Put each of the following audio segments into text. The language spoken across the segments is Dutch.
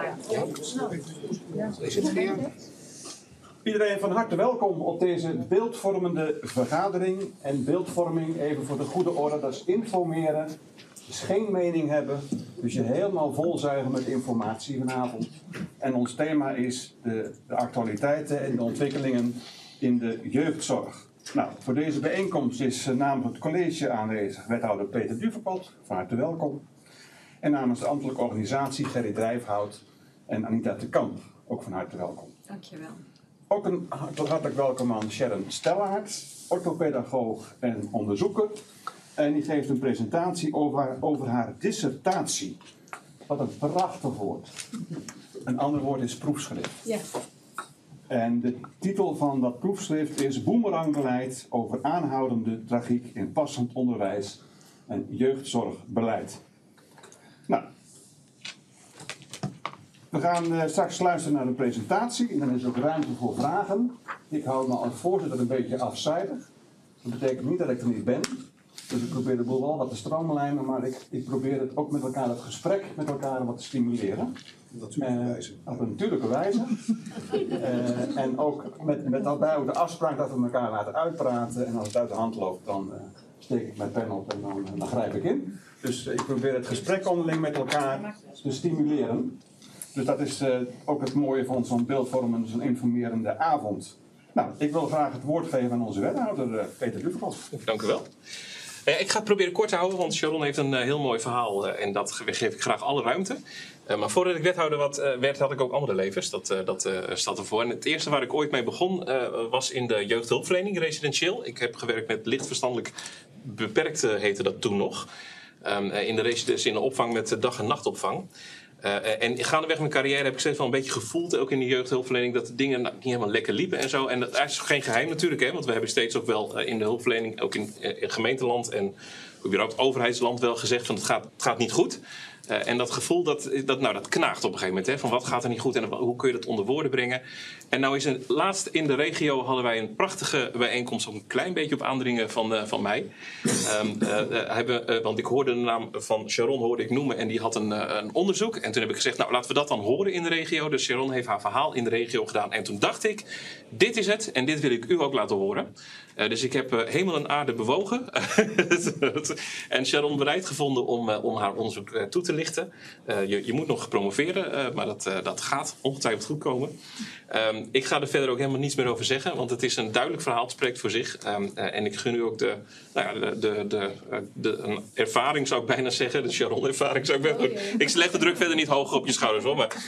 klaar. Iedereen van harte welkom op deze beeldvormende vergadering. En beeldvorming, even voor de goede orde, dat is informeren. Dus geen mening hebben. Dus je helemaal volzuigen met informatie vanavond. En ons thema is de actualiteiten en de ontwikkelingen in de jeugdzorg. Nou, voor deze bijeenkomst is namens het college aanwezig wethouder Peter Duverpot. Van harte welkom. En namens de ambtelijke organisatie Gerry Drijfhout en Anita de Kamp. Ook van harte welkom. Dankjewel. Ook een hartelijk welkom aan Sharon Stellaert, orthopedagoog en onderzoeker. En die geeft een presentatie over haar dissertatie. Wat een prachtig woord. Een ander woord is proefschrift. Ja. En de titel van dat proefschrift is Boemerangbeleid over aanhoudende tragiek in passend onderwijs en jeugdzorgbeleid. Nou, we gaan straks luisteren naar de presentatie en dan is er ook ruimte voor vragen. Ik hou me als voorzitter een beetje afzijdig. Dat betekent niet dat ik er niet ben. Dus ik probeer de boel wel wat te stroomlijnen, maar ik probeer het ook met elkaar, het gesprek met elkaar wat te stimuleren. Op natuurlijke wijze. Op een natuurlijke wijze. En ook met daarbij ook de afspraak dat we elkaar laten uitpraten. En als het uit de hand loopt, dan steek ik mijn pen op en dan grijp ik in. Dus ik probeer het gesprek onderling met elkaar te stimuleren. Dus dat is ook het mooie van zo'n beeldvormende, zo'n informerende avond. Nou, ik wil graag het woord geven aan onze wethouder Peter Duverpot. Dank u wel. Ik ga het proberen kort te houden, want Sharon heeft een heel mooi verhaal en dat geef ik graag alle ruimte. Maar voordat ik wethouder werd, had ik ook andere levens. Dat staat ervoor. En het eerste waar ik ooit mee begon was in de jeugdhulpverlening, residentieel. Ik heb gewerkt met lichtverstandelijk beperkt, heette dat toen nog. In de opvang met dag- en nachtopvang. En gaandeweg mijn carrière heb ik steeds wel een beetje gevoeld, ook in de jeugdhulpverlening, dat de dingen niet helemaal lekker liepen en zo. En dat is geen geheim natuurlijk, hè, want we hebben steeds ook wel in de hulpverlening, ook in gemeenteland en überhaupt overheidsland wel gezegd van het gaat niet goed. En dat gevoel, dat knaagt op een gegeven moment. Hè, van wat gaat er niet goed en hoe kun je dat onder woorden brengen. En nou is laatst in de regio hadden wij een prachtige bijeenkomst, ook een klein beetje op aandringen van mij. Want ik hoorde de naam van Sharon noemen en die had een onderzoek. En toen heb ik gezegd, nou laten we dat dan horen in de regio. Dus Sharon heeft haar verhaal in de regio gedaan. En toen dacht ik, dit is het en dit wil ik u ook laten horen. Dus ik heb hemel en aarde bewogen. En Sharon bereid gevonden om haar onderzoek toe te lichten. Je moet nog promoveren, maar dat gaat ongetwijfeld goed komen. Ik ga er verder ook helemaal niets meer over zeggen, want het is een duidelijk verhaal, het spreekt voor zich. En ik gun u ook de ervaring, zou ik bijna zeggen. De Sharon-ervaring zou ik bijna doen. Ik leg de druk verder niet hoger op je schouders, hoor. Maar,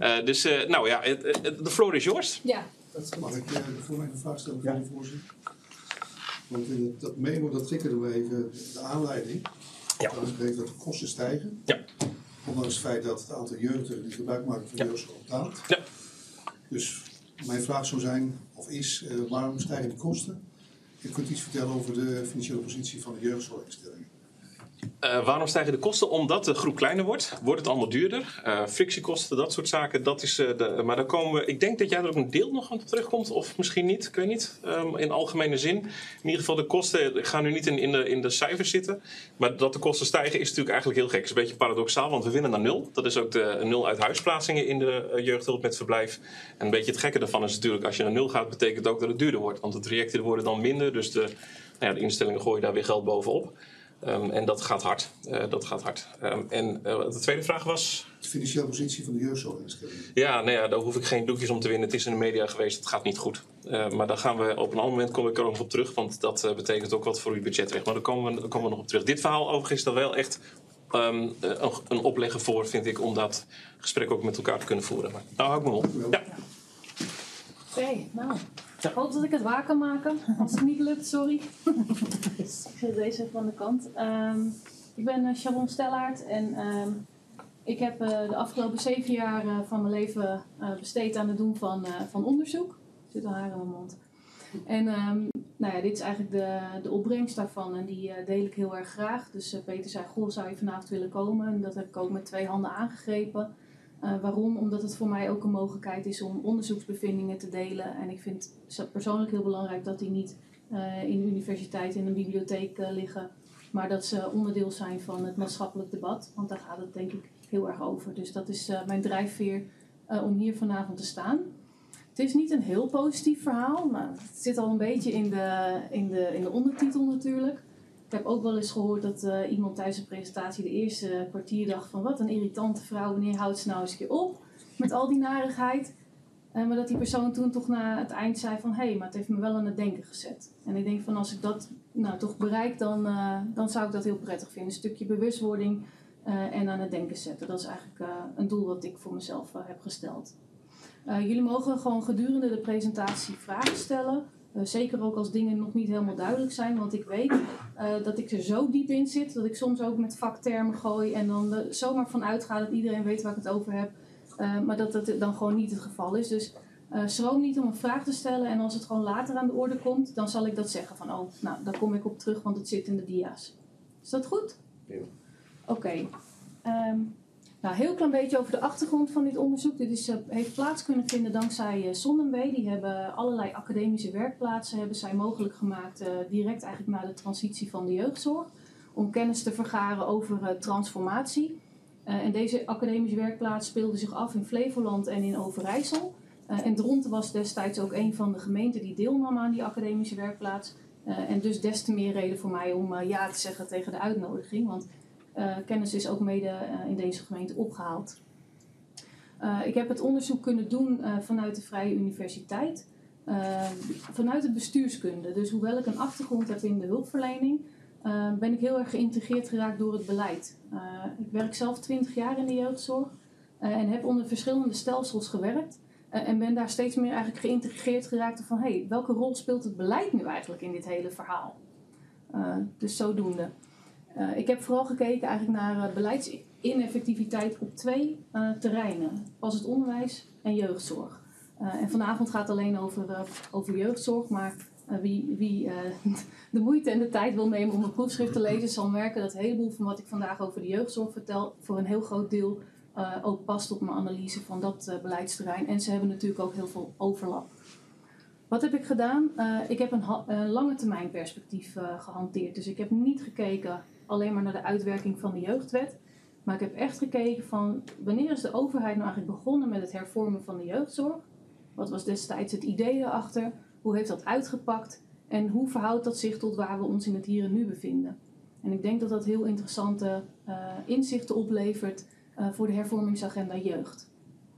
de floor is yours. Ja. Mag ik voor mij een vraag stellen, voor de voorzitter? Want in dat memo, dat triggerde we even de aanleiding. Ja. Dat betekent dat de kosten stijgen. Ja. Ondanks het feit dat het aantal jeugdigen die gebruik maken van jeugdzorg daalt. Ja. Dus mijn vraag zou zijn, of is, waarom stijgen de kosten? Je kunt iets vertellen over de financiële positie van de jeugdzorginstellingen. Waarom stijgen de kosten? Omdat de groep kleiner wordt. Wordt het allemaal duurder. Frictiekosten, dat soort zaken. Dat is, maar dan komen we. Ik denk dat jij er ook een deel nog aan terugkomt. Of misschien niet. Ik weet niet. In algemene zin. In ieder geval de kosten. Ik ga nu niet in de cijfers zitten. Maar dat de kosten stijgen is natuurlijk eigenlijk heel gek. Het is een beetje paradoxaal. Want we willen naar 0. Dat is ook de 0 uit huisplaatsingen in de jeugdhulp met verblijf. En een beetje het gekke daarvan is natuurlijk. Als je naar 0 gaat, betekent ook dat het duurder wordt. Want de trajecten worden dan minder. Dus de instellingen gooien daar weer geld bovenop. En dat gaat hard. De tweede vraag was? De financiële positie van de jeugdzorginstellingen. Ja, daar hoef ik geen doekjes om te winnen. Het is in de media geweest, het gaat niet goed. Maar daar gaan we op een ander moment kom ik er nog op terug. Want dat betekent ook wat voor uw budget weg. Maar daar komen we nog op terug. Dit verhaal overigens is dan wel echt een oplegger voor, vind ik, om dat gesprek ook met elkaar te kunnen voeren. Maar nou hou ik me op. Ja. Oké, nou. Ik hoop dat ik het waar kan maken. Als het niet lukt, sorry. Ik zet deze even aan de kant. Ik ben Sharon Stellaert en ik heb de afgelopen 7 jaar van mijn leven besteed aan het doen van onderzoek. Er zit een haar in mijn mond. En dit is eigenlijk de opbrengst daarvan en die deel ik heel erg graag. Dus Peter zei, goh, zou je vanavond willen komen? En dat heb ik ook met 2 handen aangegrepen. Waarom? Omdat het voor mij ook een mogelijkheid is om onderzoeksbevindingen te delen. En ik vind het persoonlijk heel belangrijk dat die niet in de universiteit in een bibliotheek liggen. Maar dat ze onderdeel zijn van het maatschappelijk debat. Want daar gaat het denk ik heel erg over. Dus dat is mijn drijfveer om hier vanavond te staan. Het is niet een heel positief verhaal, maar het zit al een beetje in de ondertitel natuurlijk. Ik heb ook wel eens gehoord dat iemand tijdens een presentatie de eerste kwartier dacht van wat een irritante vrouw, wanneer houdt ze nou eens een keer op met al die narigheid. Maar dat die persoon toen toch na het eind zei van hé, maar het heeft me wel aan het denken gezet. En ik denk van als ik dat toch bereik, dan zou ik dat heel prettig vinden. Een stukje bewustwording en aan het denken zetten. Dat is eigenlijk een doel wat ik voor mezelf heb gesteld. Jullie mogen gewoon gedurende de presentatie vragen stellen. Zeker ook als dingen nog niet helemaal duidelijk zijn. Want ik weet dat ik er zo diep in zit dat ik soms ook met vaktermen gooi. En dan zomaar van uitga dat iedereen weet waar ik het over heb. Maar dat dat dan gewoon niet het geval is. Dus schroom niet om een vraag te stellen. En als het gewoon later aan de orde komt, dan zal ik dat zeggen. Van daar kom ik op terug, want het zit in de dia's. Is dat goed? Ja. Oké. Heel klein beetje over de achtergrond van dit onderzoek. Dit heeft plaats kunnen vinden dankzij Sonnenwee. Die hebben allerlei academische werkplaatsen hebben zij mogelijk gemaakt. Direct eigenlijk na de transitie van de jeugdzorg. Om kennis te vergaren over transformatie. En deze academische werkplaats speelde zich af in Flevoland en in Overijssel. En Dronten was destijds ook een van de gemeenten die deelnam aan die academische werkplaats. En dus des te meer reden voor mij om ja te zeggen tegen de uitnodiging. Want kennis is ook mede in deze gemeente opgehaald. Ik heb het onderzoek kunnen doen vanuit de Vrije Universiteit. Vanuit het bestuurskunde. Dus hoewel ik een achtergrond heb in de hulpverlening, ben ik heel erg geïntegreerd geraakt door het beleid. Ik werk zelf 20 jaar in de jeugdzorg en heb onder verschillende stelsels gewerkt. En ben daar steeds meer eigenlijk geïntegreerd geraakt van welke rol speelt het beleid nu eigenlijk in dit hele verhaal? Dus zodoende. Ik heb vooral gekeken eigenlijk naar beleidsineffectiviteit op 2 terreinen. Was het onderwijs en jeugdzorg. En vanavond gaat het alleen over jeugdzorg, maar wie de moeite en de tijd wil nemen om een proefschrift te lezen, zal merken dat een heleboel van wat ik vandaag over de jeugdzorg vertel voor een heel groot deel ook past op mijn analyse van dat beleidsterrein. En ze hebben natuurlijk ook heel veel overlap. Wat heb ik gedaan? Ik heb een lange termijn perspectief gehanteerd. Dus ik heb niet gekeken alleen maar naar de uitwerking van de jeugdwet. Maar ik heb echt gekeken van wanneer is de overheid nou eigenlijk begonnen met het hervormen van de jeugdzorg? Wat was destijds het idee erachter? Hoe heeft dat uitgepakt? En hoe verhoudt dat zich tot waar we ons in het hier en nu bevinden? En ik denk dat dat heel interessante inzichten oplevert voor de hervormingsagenda jeugd.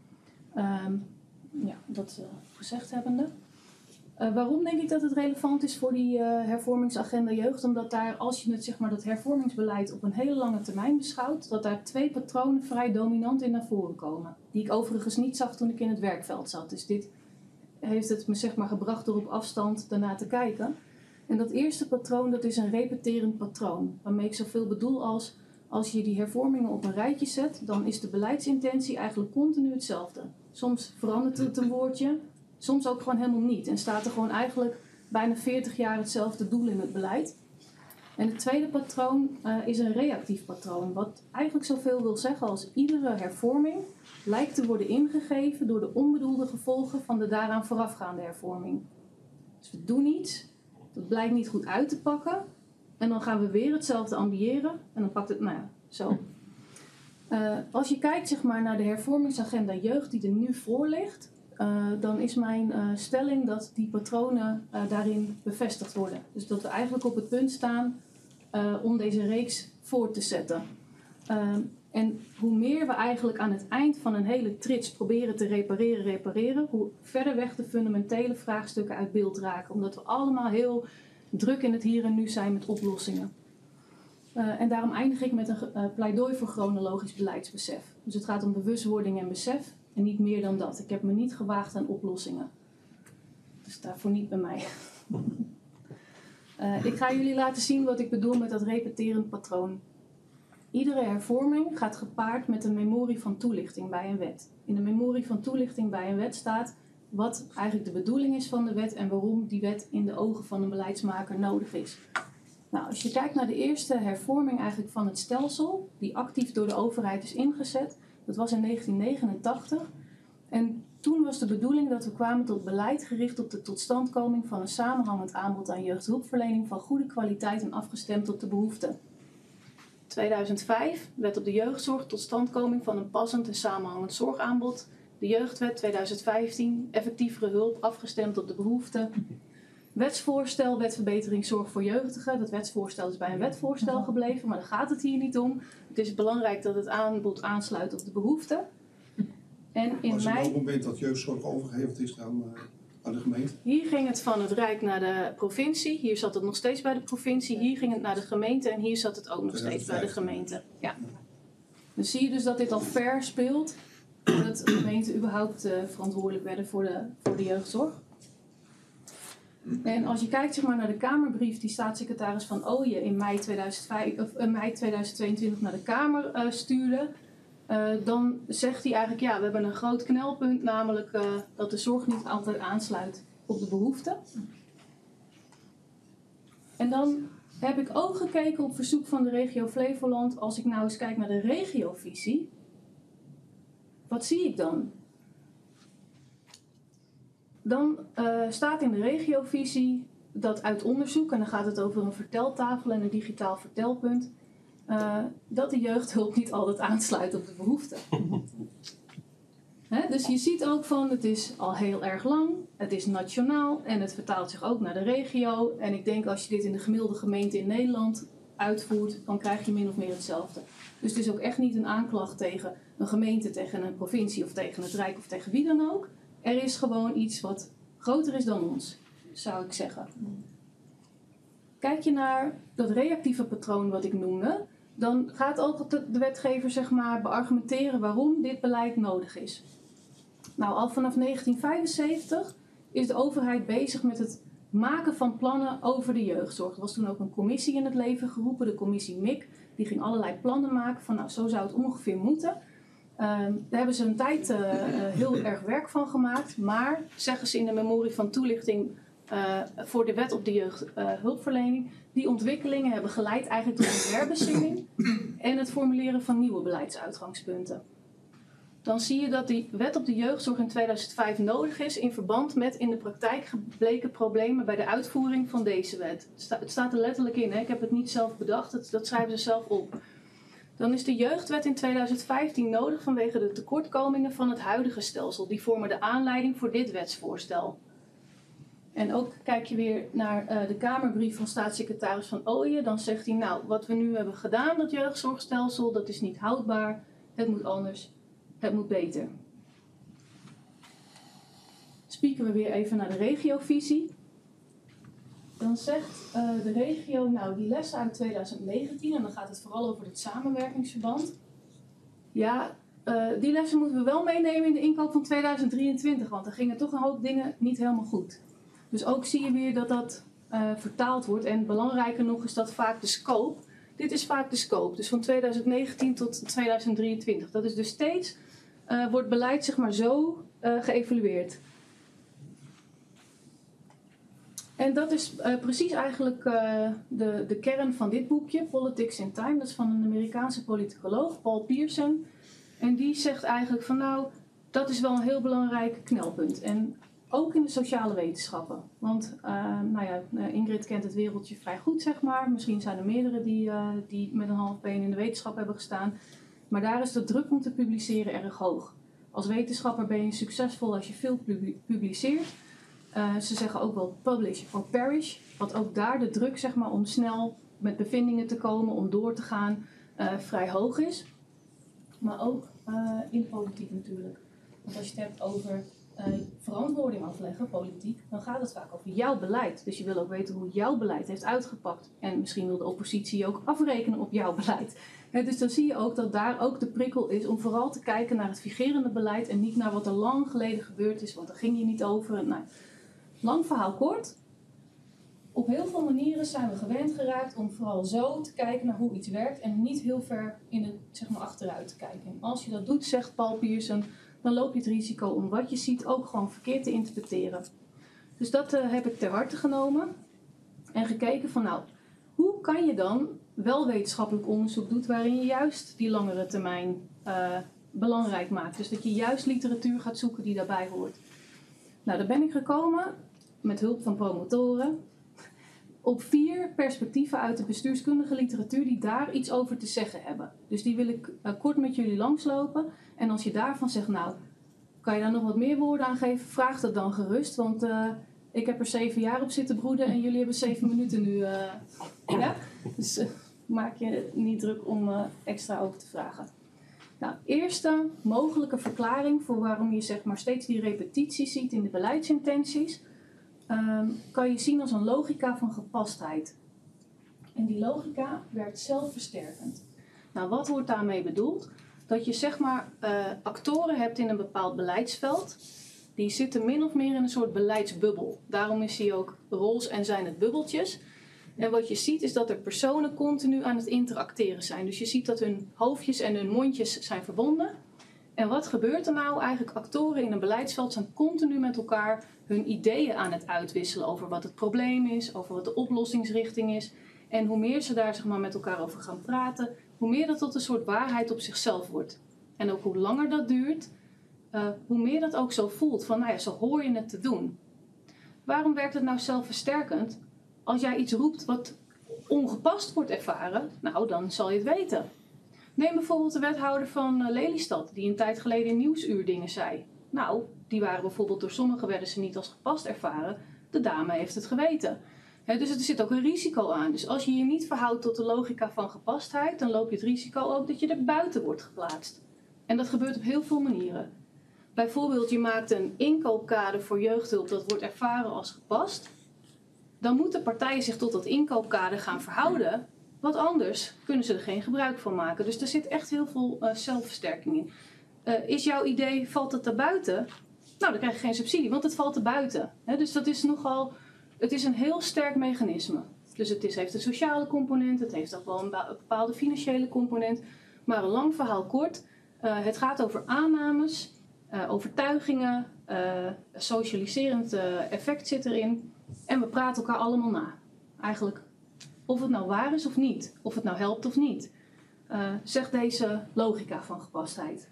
Dat gezegd hebbende. Waarom denk ik dat het relevant is voor die hervormingsagenda jeugd? Omdat daar, als je dat hervormingsbeleid op een hele lange termijn beschouwt, dat daar 2 patronen vrij dominant in naar voren komen. Die ik overigens niet zag toen ik in het werkveld zat. Dus dit heeft het me gebracht door op afstand daarna te kijken. En dat eerste patroon, dat is een repeterend patroon. Waarmee ik zoveel bedoel als je die hervormingen op een rijtje zet, dan is de beleidsintentie eigenlijk continu hetzelfde. Soms verandert het een woordje, soms ook gewoon helemaal niet. En staat er gewoon eigenlijk bijna 40 jaar hetzelfde doel in het beleid. En het tweede patroon is een reactief patroon. Wat eigenlijk zoveel wil zeggen als iedere hervorming lijkt te worden ingegeven door de onbedoelde gevolgen van de daaraan voorafgaande hervorming. Dus we doen iets, dat blijkt niet goed uit te pakken. En dan gaan we weer hetzelfde ambiëren. En dan pakt het, zo. Als je kijkt naar de hervormingsagenda jeugd die er nu voor ligt, dan is mijn stelling dat die patronen daarin bevestigd worden. Dus dat we eigenlijk op het punt staan om deze reeks voort te zetten. En hoe meer we eigenlijk aan het eind van een hele trits proberen te repareren, hoe verder weg de fundamentele vraagstukken uit beeld raken. Omdat we allemaal heel druk in het hier en nu zijn met oplossingen. En daarom eindig ik met een pleidooi voor chronologisch beleidsbesef. Dus het gaat om bewustwording en besef en niet meer dan dat. Ik heb me niet gewaagd aan oplossingen. Dus daarvoor niet bij mij. Ik ga jullie laten zien wat ik bedoel met dat repeterend patroon. Iedere hervorming gaat gepaard met een memorie van toelichting bij een wet. In de memorie van toelichting bij een wet staat wat eigenlijk de bedoeling is van de wet en waarom die wet in de ogen van een beleidsmaker nodig is. Als je kijkt naar de eerste hervorming eigenlijk van het stelsel, die actief door de overheid is ingezet, dat was in 1989. En toen was de bedoeling dat we kwamen tot beleid gericht op de totstandkoming van een samenhangend aanbod aan jeugdhulpverlening van goede kwaliteit en afgestemd op de behoeften. 2005, Wet op de jeugdzorg, totstandkoming van een passend en samenhangend zorgaanbod. De Jeugdwet 2015, effectievere hulp afgestemd op de behoeften. Wetsvoorstel, wetverbetering zorg voor jeugdigen. Dat wetsvoorstel is bij een wetvoorstel gebleven, maar daar gaat het hier niet om. Het is belangrijk dat het aanbod aansluit op de behoeften. En in Was er mei... op het moment dat jeugdzorg overgeheveld is aan de gemeente? Hier ging het van het Rijk naar de provincie. Hier zat het nog steeds bij de provincie. Hier ging het naar de gemeente en hier zat het ook nog steeds bij de gemeente. Ja. Dan zie je dus dat dit al ver speelt. Dat de gemeenten überhaupt verantwoordelijk werden voor de jeugdzorg. En als je kijkt zeg maar, naar de Kamerbrief die staatssecretaris Van Ooyen in mei 2022 naar de Kamer stuurde. Dan zegt hij eigenlijk, ja, we hebben een groot knelpunt, namelijk dat de zorg niet altijd aansluit op de behoeften. En dan heb ik ook gekeken op verzoek van de regio Flevoland, als ik nou eens kijk naar de regiovisie, wat zie ik dan? Dan staat in de regiovisie dat uit onderzoek, en dan gaat het over een verteltafel en een digitaal vertelpunt, dat de jeugdhulp niet altijd aansluit op de behoeften. Dus je ziet ook van, het is al heel erg lang, het is nationaal en het vertaalt zich ook naar de regio. En ik denk als je dit in de gemiddelde gemeente in Nederland uitvoert, dan krijg je min of meer hetzelfde. Dus het is ook echt niet een aanklacht tegen een gemeente, tegen een provincie of tegen het Rijk of tegen wie dan ook. Er is gewoon iets wat groter is dan ons, zou ik zeggen. Kijk je naar dat reactieve patroon wat ik noemde, dan gaat ook de wetgever zeg maar, beargumenteren waarom dit beleid nodig is. Nou, al vanaf 1975 is de overheid bezig met het maken van plannen over de jeugdzorg. Er was toen ook een commissie in het leven geroepen, de commissie MIC. Die ging allerlei plannen maken van nou, zo zou het ongeveer moeten. Daar hebben ze een tijd heel erg werk van gemaakt. Maar, zeggen ze in de memorie van toelichting voor de wet op de jeugdhulpverlening, die ontwikkelingen hebben geleid eigenlijk tot een herbezinning en het formuleren van nieuwe beleidsuitgangspunten. Dan zie je dat die wet op de jeugdzorg in 2005 nodig is in verband met in de praktijk gebleken problemen bij de uitvoering van deze wet. Het staat er letterlijk in, hè? Ik heb het niet zelf bedacht, dat schrijven ze zelf op. Dan is de jeugdwet in 2015 nodig vanwege de tekortkomingen van het huidige stelsel. Die vormen de aanleiding voor dit wetsvoorstel. En ook kijk je weer naar de Kamerbrief van staatssecretaris Van Ooyen. Dan zegt hij, nou, wat we nu hebben gedaan, dat jeugdzorgstelsel, dat is niet houdbaar. Het moet anders, het moet beter. Spieken we weer even naar de regiovisie. Dan zegt de regio, nou, die lessen uit 2019, en dan gaat het vooral over het samenwerkingsverband. Ja, die lessen moeten we wel meenemen in de inkoop van 2023, want er gingen toch een hoop dingen niet helemaal goed. Dus ook zie je weer dat dat vertaald wordt. En belangrijker nog is dat vaak de scope. Dit is vaak de scope, dus van 2019 tot 2023. Dat is dus steeds, wordt beleid zeg maar zo geëvalueerd. En dat is precies eigenlijk de kern van dit boekje, Politics in Time. Dat is van een Amerikaanse politicoloog, Paul Pierson. En die zegt eigenlijk van nou, dat is wel een heel belangrijk knelpunt. En ook in de sociale wetenschappen. Want nou ja, Ingrid kent het wereldje vrij goed, zeg maar. Misschien zijn er meerdere die met een half been in de wetenschap hebben gestaan. Maar daar is de druk om te publiceren erg hoog. Als wetenschapper ben je succesvol als je veel publiceert. Ze zeggen ook wel publish or perish. Want ook daar de druk zeg maar, om snel met bevindingen te komen, om door te gaan, vrij hoog is. Maar ook in de politiek natuurlijk. Want als je het hebt over verantwoording afleggen, politiek, dan gaat het vaak over jouw beleid. Dus je wil ook weten hoe jouw beleid heeft uitgepakt. En misschien wil de oppositie ook afrekenen op jouw beleid. Dus dan zie je ook dat daar ook de prikkel is om vooral te kijken naar het vigerende beleid en niet naar wat er lang geleden gebeurd is, want daar ging je niet over. Nou, lang verhaal kort. Op heel veel manieren zijn we gewend geraakt om vooral zo te kijken naar hoe iets werkt en niet heel ver in het, zeg maar, achteruit te kijken. En als je dat doet, zegt Paul Pierson, dan loop je het risico om wat je ziet ook gewoon verkeerd te interpreteren. Dus dat heb ik ter harte genomen en gekeken van nou, hoe kan je dan wel wetenschappelijk onderzoek doen waarin je juist die langere termijn belangrijk maakt. Dus dat je juist literatuur gaat zoeken die daarbij hoort. Nou, daar ben ik gekomen met hulp van promotoren op 4 perspectieven uit de bestuurskundige literatuur die daar iets over te zeggen hebben. Dus die wil ik kort met jullie langslopen. En als je daarvan zegt, nou, kan je daar nog wat meer woorden aan geven? Vraag dat dan gerust, want ik heb er 7 jaar op zitten broeden en jullie hebben 7 minuten nu. Ja? Dus maak je niet druk om extra over te vragen. Nou, eerste mogelijke verklaring voor waarom je zeg maar steeds die repetitie ziet in de beleidsintenties, kan je zien als een logica van gepastheid. En die logica werkt zelfversterkend. Nou, wat wordt daarmee bedoeld? Dat je zeg maar actoren hebt in een bepaald beleidsveld. Die zitten min of meer in een soort beleidsbubbel. Daarom is die ook roze en zijn het bubbeltjes. En wat je ziet is dat er personen continu aan het interacteren zijn. Dus je ziet dat hun hoofdjes en hun mondjes zijn verbonden. En wat gebeurt er nou? Eigenlijk actoren in een beleidsveld zijn continu met elkaar hun ideeën aan het uitwisselen over wat het probleem is, over wat de oplossingsrichting is. En hoe meer ze daar zeg maar, met elkaar over gaan praten, hoe meer dat tot een soort waarheid op zichzelf wordt. En ook hoe langer dat duurt, hoe meer dat ook zo voelt. Van nou ja, zo hoor je het te doen. Waarom werkt het nou zelfversterkend? Als jij iets roept wat ongepast wordt ervaren, nou dan zal je het weten. Neem bijvoorbeeld de wethouder van Lelystad, die een tijd geleden in Nieuwsuur dingen zei. Nou, die waren bijvoorbeeld door sommigen werden ze niet als gepast ervaren. De dame heeft het geweten. Dus er zit ook een risico aan. Dus als je je niet verhoudt tot de logica van gepastheid, dan loop je het risico ook dat je er buiten wordt geplaatst. En dat gebeurt op heel veel manieren. Bijvoorbeeld, je maakt een inkoopkader voor jeugdhulp dat wordt ervaren als gepast. Dan moeten partijen zich tot dat inkoopkader gaan verhouden. Want anders kunnen ze er geen gebruik van maken. Dus er zit echt heel veel zelfversterking in. Is jouw idee, valt het daarbuiten? Nou, dan krijg je geen subsidie, want het valt erbuiten. Dus dat is nogal, het is een heel sterk mechanisme. Dus het heeft een sociale component, het heeft ook wel een bepaalde financiële component. Maar een lang verhaal kort, het gaat over aannames, overtuigingen, socialiserend effect zit erin. En we praten elkaar allemaal na. Eigenlijk of het nou waar is of niet. Of het nou helpt of niet. Zegt deze logica van gepastheid.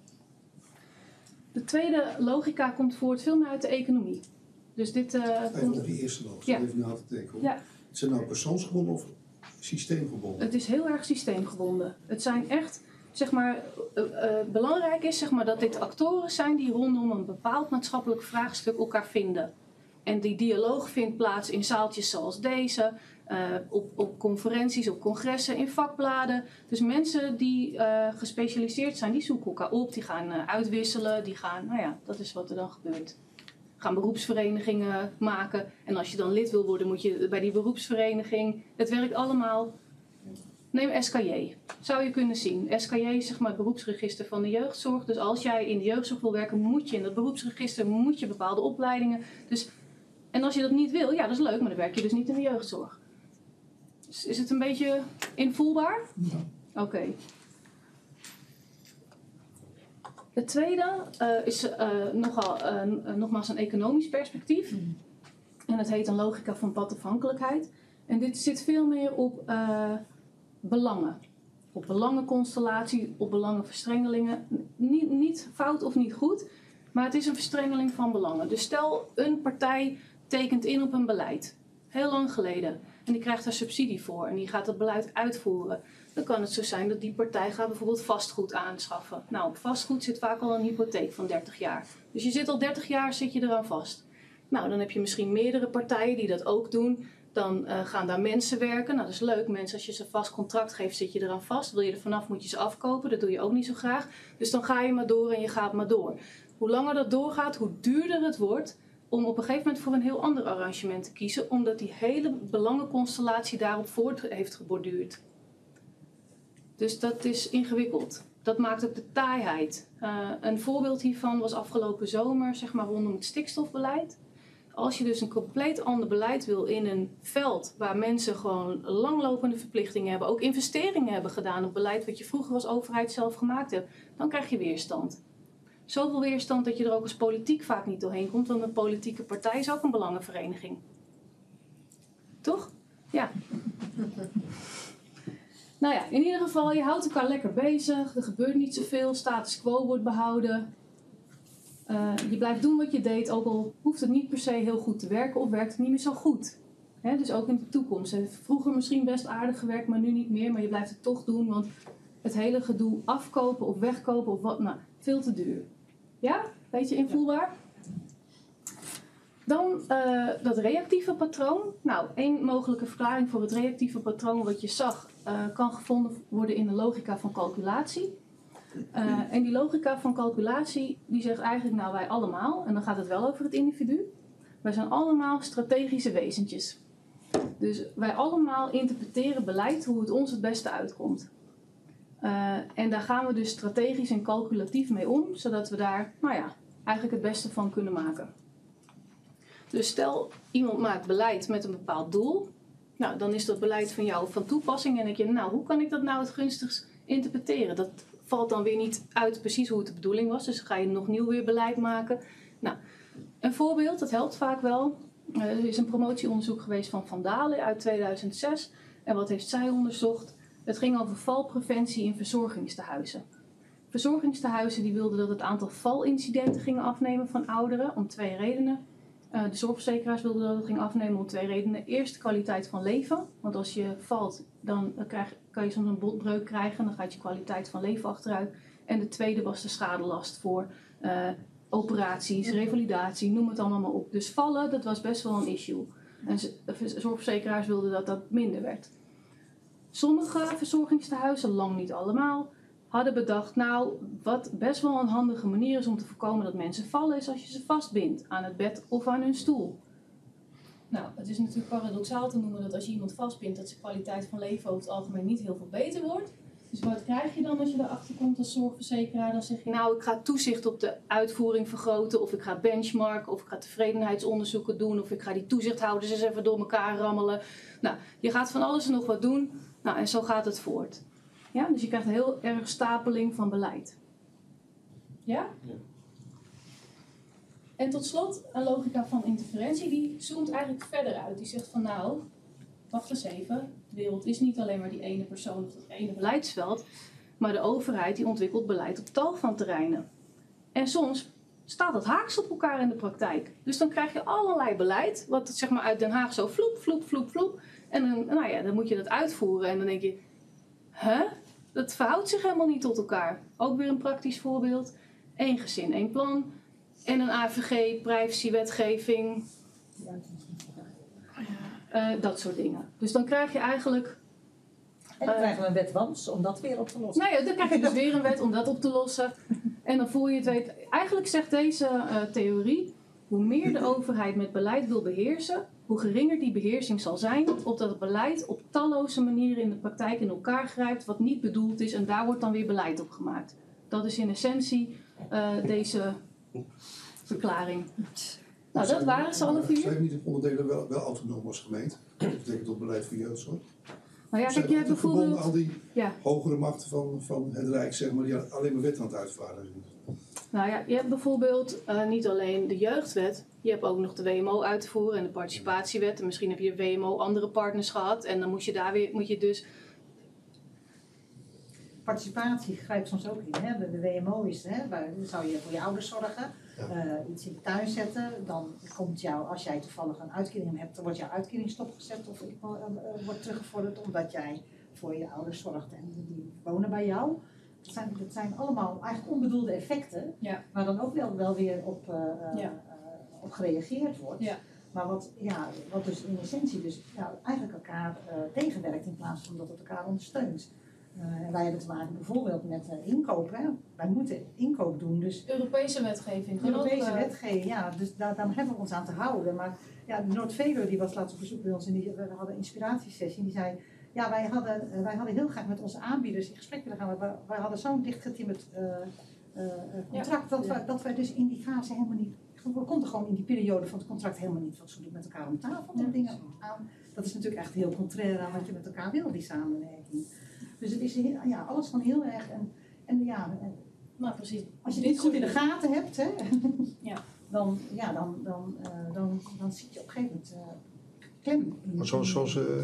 De tweede logica komt voort veel meer uit de economie. Dus dit Even op die eerste logica, even na te denken. Ja. Is het nou persoonsgebonden of systeemgebonden? Het is heel erg systeemgebonden. Het zijn echt, zeg maar, belangrijk is zeg maar, dat dit actoren zijn die rondom een bepaald maatschappelijk vraagstuk elkaar vinden. En die dialoog vindt plaats in zaaltjes zoals deze, op conferenties, op congressen, in vakbladen. Dus mensen die gespecialiseerd zijn, die zoeken elkaar op, die gaan uitwisselen, die gaan, nou ja, dat is wat er dan gebeurt. Gaan beroepsverenigingen maken en als je dan lid wil worden, moet je bij die beroepsvereniging. Het werkt allemaal. Neem SKJ, zou je kunnen zien. SKJ is zeg maar het beroepsregister van de jeugdzorg. Dus als jij in de jeugdzorg wil werken, moet je in dat beroepsregister, moet je bepaalde opleidingen. Dus, en als je dat niet wil, ja dat is leuk, maar dan werk je dus niet in de jeugdzorg. Dus is het een beetje invoelbaar? Ja. Oké. Het tweede is nogmaals een economisch perspectief. En dat heet een logica van padafhankelijkheid. En dit zit veel meer op belangen. Op belangenconstellatie, op belangenverstrengelingen. Niet fout of niet goed, maar het is een verstrengeling van belangen. Dus stel een partij tekent in op een beleid. Heel lang geleden. En die krijgt daar subsidie voor en die gaat dat beleid uitvoeren. Dan kan het zo zijn dat die partij gaat bijvoorbeeld vastgoed aanschaffen. Nou, op vastgoed zit vaak al een hypotheek van 30 jaar. Dus je zit al 30 jaar zit je eraan vast. Nou, dan heb je misschien meerdere partijen die dat ook doen. Dan gaan daar mensen werken. Nou, dat is leuk. Mensen, als je ze een vast contract geeft, zit je eraan vast. Wil je er vanaf, moet je ze afkopen. Dat doe je ook niet zo graag. Dus dan ga je maar door en je gaat maar door. Hoe langer dat doorgaat, hoe duurder het wordt om op een gegeven moment voor een heel ander arrangement te kiezen. Omdat die hele belangenconstellatie daarop voort heeft geborduurd. Dus dat is ingewikkeld. Dat maakt ook de taaiheid. Een voorbeeld hiervan was afgelopen zomer, zeg maar rondom het stikstofbeleid. Als je dus een compleet ander beleid wil in een veld waar mensen gewoon langlopende verplichtingen hebben, ook investeringen hebben gedaan op beleid wat je vroeger als overheid zelf gemaakt hebt, dan krijg je weerstand. Zoveel weerstand dat je er ook als politiek vaak niet doorheen komt, want een politieke partij is ook een belangenvereniging. Toch? Ja. Nou ja, in ieder geval, je houdt elkaar lekker bezig, er gebeurt niet zoveel, status quo wordt behouden. Je blijft doen wat je deed, ook al hoeft het niet per se heel goed te werken of werkt het niet meer zo goed. Dus ook in de toekomst. Het heeft vroeger misschien best aardig gewerkt, maar nu niet meer. Maar je blijft het toch doen, want het hele gedoe afkopen of wegkopen of wat, nou, veel te duur. Ja? Beetje invoelbaar? Dan dat reactieve patroon. Nou, één mogelijke verklaring voor het reactieve patroon wat je zag, kan gevonden worden in de logica van calculatie. En die logica van calculatie, die zegt eigenlijk, nou wij allemaal, en dan gaat het wel over het individu, wij zijn allemaal strategische wezentjes. Dus wij allemaal interpreteren beleid hoe het ons het beste uitkomt. En daar gaan we dus strategisch en calculatief mee om, zodat we daar, nou ja, eigenlijk het beste van kunnen maken. Dus stel, iemand maakt beleid met een bepaald doel. Nou, dan is dat beleid van jou van toepassing. En dan denk je, nou, hoe kan ik dat nou het gunstigst interpreteren? Dat valt dan weer niet uit precies hoe het de bedoeling was. Dus dan ga je nog nieuw weer beleid maken. Nou, een voorbeeld, dat helpt vaak wel. Er is een promotieonderzoek geweest van Van Dalen uit 2006. En wat heeft zij onderzocht? Het ging over valpreventie in verzorgingstehuizen. Verzorgingstehuizen die wilden dat het aantal valincidenten gingen afnemen van ouderen om 2 redenen. De zorgverzekeraars wilden dat het ging afnemen om 2 redenen. Eerst kwaliteit van leven. Want als je valt, dan kan je soms een botbreuk krijgen. Dan gaat je kwaliteit van leven achteruit. En de tweede was de schadelast voor operaties, revalidatie, noem het allemaal maar op. Dus vallen, dat was best wel een issue. En zorgverzekeraars wilden dat dat minder werd. Sommige verzorgingstehuizen, lang niet allemaal, hadden bedacht, nou, wat best wel een handige manier is om te voorkomen dat mensen vallen, is als je ze vastbindt aan het bed of aan hun stoel. Nou, het is natuurlijk paradoxaal te noemen dat als je iemand vastbindt, dat zijn kwaliteit van leven over het algemeen niet heel veel beter wordt. Dus wat krijg je dan als je erachter komt als zorgverzekeraar? Dan zeg je, nou, ik ga toezicht op de uitvoering vergroten, of ik ga benchmarken, of ik ga tevredenheidsonderzoeken doen, of ik ga die toezichthouders eens even door elkaar rammelen. Nou, je gaat van alles en nog wat doen. Nou, en zo gaat het voort. Ja, dus je krijgt heel erg stapeling van beleid. Ja? Ja. En tot slot, een logica van interferentie, die zoomt eigenlijk verder uit. Die zegt van nou, wacht eens even, de wereld is niet alleen maar die ene persoon of dat ene beleidsveld, maar de overheid die ontwikkelt beleid op tal van terreinen. En soms staat dat haaks op elkaar in de praktijk. Dus dan krijg je allerlei beleid, wat zeg maar uit Den Haag zo vloep, vloep, vloep, vloep. En dan, nou ja, dan moet je dat uitvoeren en dan denk je, dat verhoudt zich helemaal niet tot elkaar. Ook weer een praktisch voorbeeld. 1 gezin, 1 plan. En een AVG, privacywetgeving. Dat soort dingen. Dus dan krijg je eigenlijk... En dan krijgen we een wet Wams om dat weer op te lossen. Nou ja, dan krijg je dus weer een wet om dat op te lossen. En dan voel je het weet. Eigenlijk zegt deze theorie, hoe meer de overheid met beleid wil beheersen, hoe geringer die beheersing zal zijn, opdat het beleid op talloze manieren in de praktijk in elkaar grijpt wat niet bedoeld is en daar wordt dan weer beleid op gemaakt. Dat is in essentie deze verklaring. Nou, dat waren ze alle 4. Zijn niet de onderdelen wel autonoom als gemeente? Dat betekent op beleid voor jeugdzorg. Nou ja, kijk, je hebt bijvoorbeeld al die hogere machten van het Rijk, zeg maar, die alleen maar wet aan het uitvaardigen zijn. Nou ja, je hebt bijvoorbeeld niet alleen de jeugdwet, je hebt ook nog de WMO uit te voeren en de participatiewet. En misschien heb je WMO andere partners gehad en dan moet je dus... Participatie grijpt soms ook in. Hè? De WMO is, dan zou je voor je ouders zorgen, iets in de tuin zetten. Dan komt als jij toevallig een uitkering hebt, dan wordt jouw uitkering stopgezet of wordt teruggevorderd omdat jij voor je ouders zorgt en die wonen bij jou. Dat zijn allemaal eigenlijk onbedoelde effecten, waar dan ook wel weer op gereageerd wordt. Ja. Maar wat dus in essentie dus eigenlijk elkaar tegenwerkt in plaats van dat het elkaar ondersteunt. Wij hebben te maken bijvoorbeeld met inkoop. Hè. Wij moeten inkoop doen. Dus Europese wetgeving. Europese wetgeving, ja. Dus daar hebben we ons aan te houden. Maar ja, de Noord-Veluwe die was laatst op bezoek bij ons en we hadden een inspiratiesessie. Die zei, ja, wij hadden heel graag met onze aanbieders in gesprek willen gaan. Maar wij hadden zo'n dichtgetimmerd contract dat wij dus in die fase helemaal niet... We konden gewoon in die periode van het contract helemaal niet fatsoenlijk met elkaar om tafel dingen aan. Dat is natuurlijk echt heel contrair aan wat je met elkaar wil, die samenwerking. Dus het is alles van heel erg nou, precies. Als je dit goed in de gaten hebt, hè, dan zit je op een gegeven moment klem. Maar zoals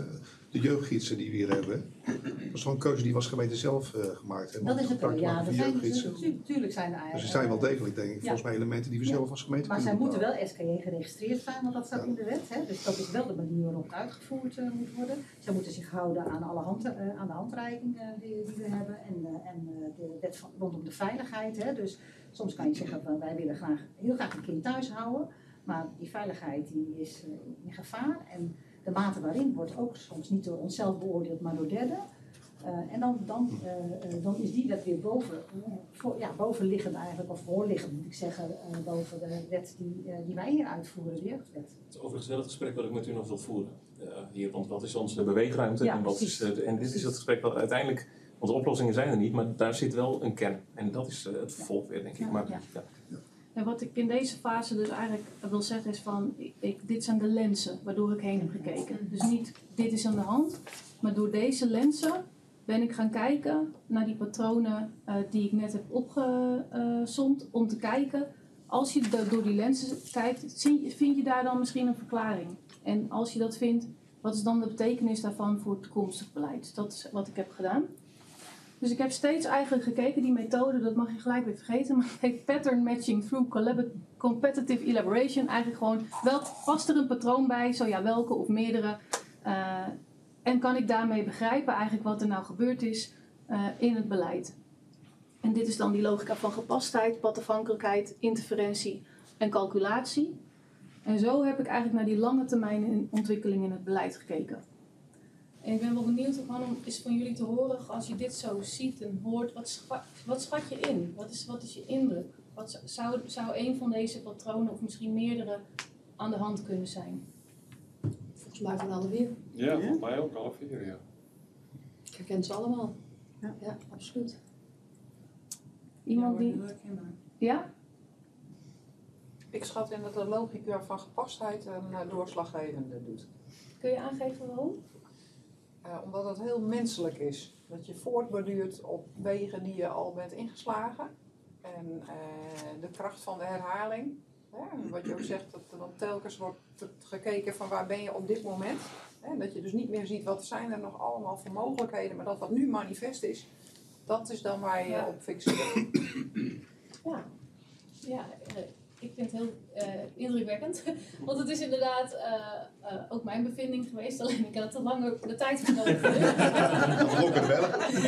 de jeugdgidsen die we hier hebben. Dat is wel een keuze die was gemeente zelf gemaakt. Hè? Dat is het wel, ja. Natuurlijk zijn er Dus eigenlijk. er zijn wel degelijk, denk ik, volgens mij elementen die we zelf als gemeente Maar zij kunnen moeten bepalen. wel SKJ geregistreerd zijn, want dat staat in de wet. Hè? Dus dat is wel de manier waarop het uitgevoerd moet worden. Zij moeten zich houden aan aan de handreiking die we hebben en de wet rondom de veiligheid. Hè? Dus soms kan je zeggen, van, wij willen heel graag een kind thuis houden. Maar die veiligheid die is in gevaar. En de mate waarin wordt ook soms niet door onszelf beoordeeld, maar door derden. En dan is die wet weer bovenliggend eigenlijk, of voorliggend moet ik zeggen, boven de wet die wij hier uitvoeren, de jeugdwet. Het is overigens wel het gesprek wat ik met u nog wil voeren hier. Want wat is onze beweegruimte Ja, en, en dit is het gesprek wat uiteindelijk, want de oplossingen zijn er niet, maar daar zit wel een kern. En dat is het vervolg weer, denk ik. Maar, ja. En wat ik in deze fase dus eigenlijk wil zeggen is van, dit zijn de lenzen waardoor ik heen heb gekeken. Dus niet dit is aan de hand, maar door deze lenzen ben ik gaan kijken naar die patronen die ik net heb opgesomd. Om te kijken, als je door die lenzen kijkt, vind je daar dan misschien een verklaring. En als je dat vindt, wat is dan de betekenis daarvan voor het toekomstig beleid? Dat is wat ik heb gedaan. Dus ik heb steeds eigenlijk gekeken, die methode, dat mag je gelijk weer vergeten, maar het heet pattern matching through competitive elaboration. Eigenlijk gewoon, past er een patroon bij, zo ja, welke of meerdere. En kan ik daarmee begrijpen eigenlijk wat er nou gebeurd is in het beleid. En dit is dan die logica van gepastheid, padafhankelijkheid, interferentie en calculatie. En zo heb ik eigenlijk naar die lange termijn ontwikkeling in het beleid gekeken. En ik ben wel benieuwd, om is van jullie te horen, als je dit zo ziet en hoort, wat schat je in? Wat is je indruk? Wat zou een van deze patronen of misschien meerdere aan de hand kunnen zijn? Volgens mij van alle vier. Ja, volgens mij ook alle vier, ja. Ik herken ze allemaal. Ja, absoluut. Iemand die... Ja? Ik schat in dat de logica van gepastheid een doorslaggevende doet. Kun je aangeven waarom? Omdat het heel menselijk is. Dat je voortborduurt op wegen die je al bent ingeslagen. En de kracht van de herhaling. Wat je ook zegt, dat er dan telkens wordt gekeken van waar ben je op dit moment. Dat je dus niet meer ziet wat zijn er nog allemaal voor mogelijkheden. Maar dat wat nu manifest is, dat is dan waar je op fixeert. Ja, ik vind het heel indrukwekkend. Want het is inderdaad ook mijn bevinding geweest. Alleen ik had te langer de tijd voor nodig. Dat lokken wel.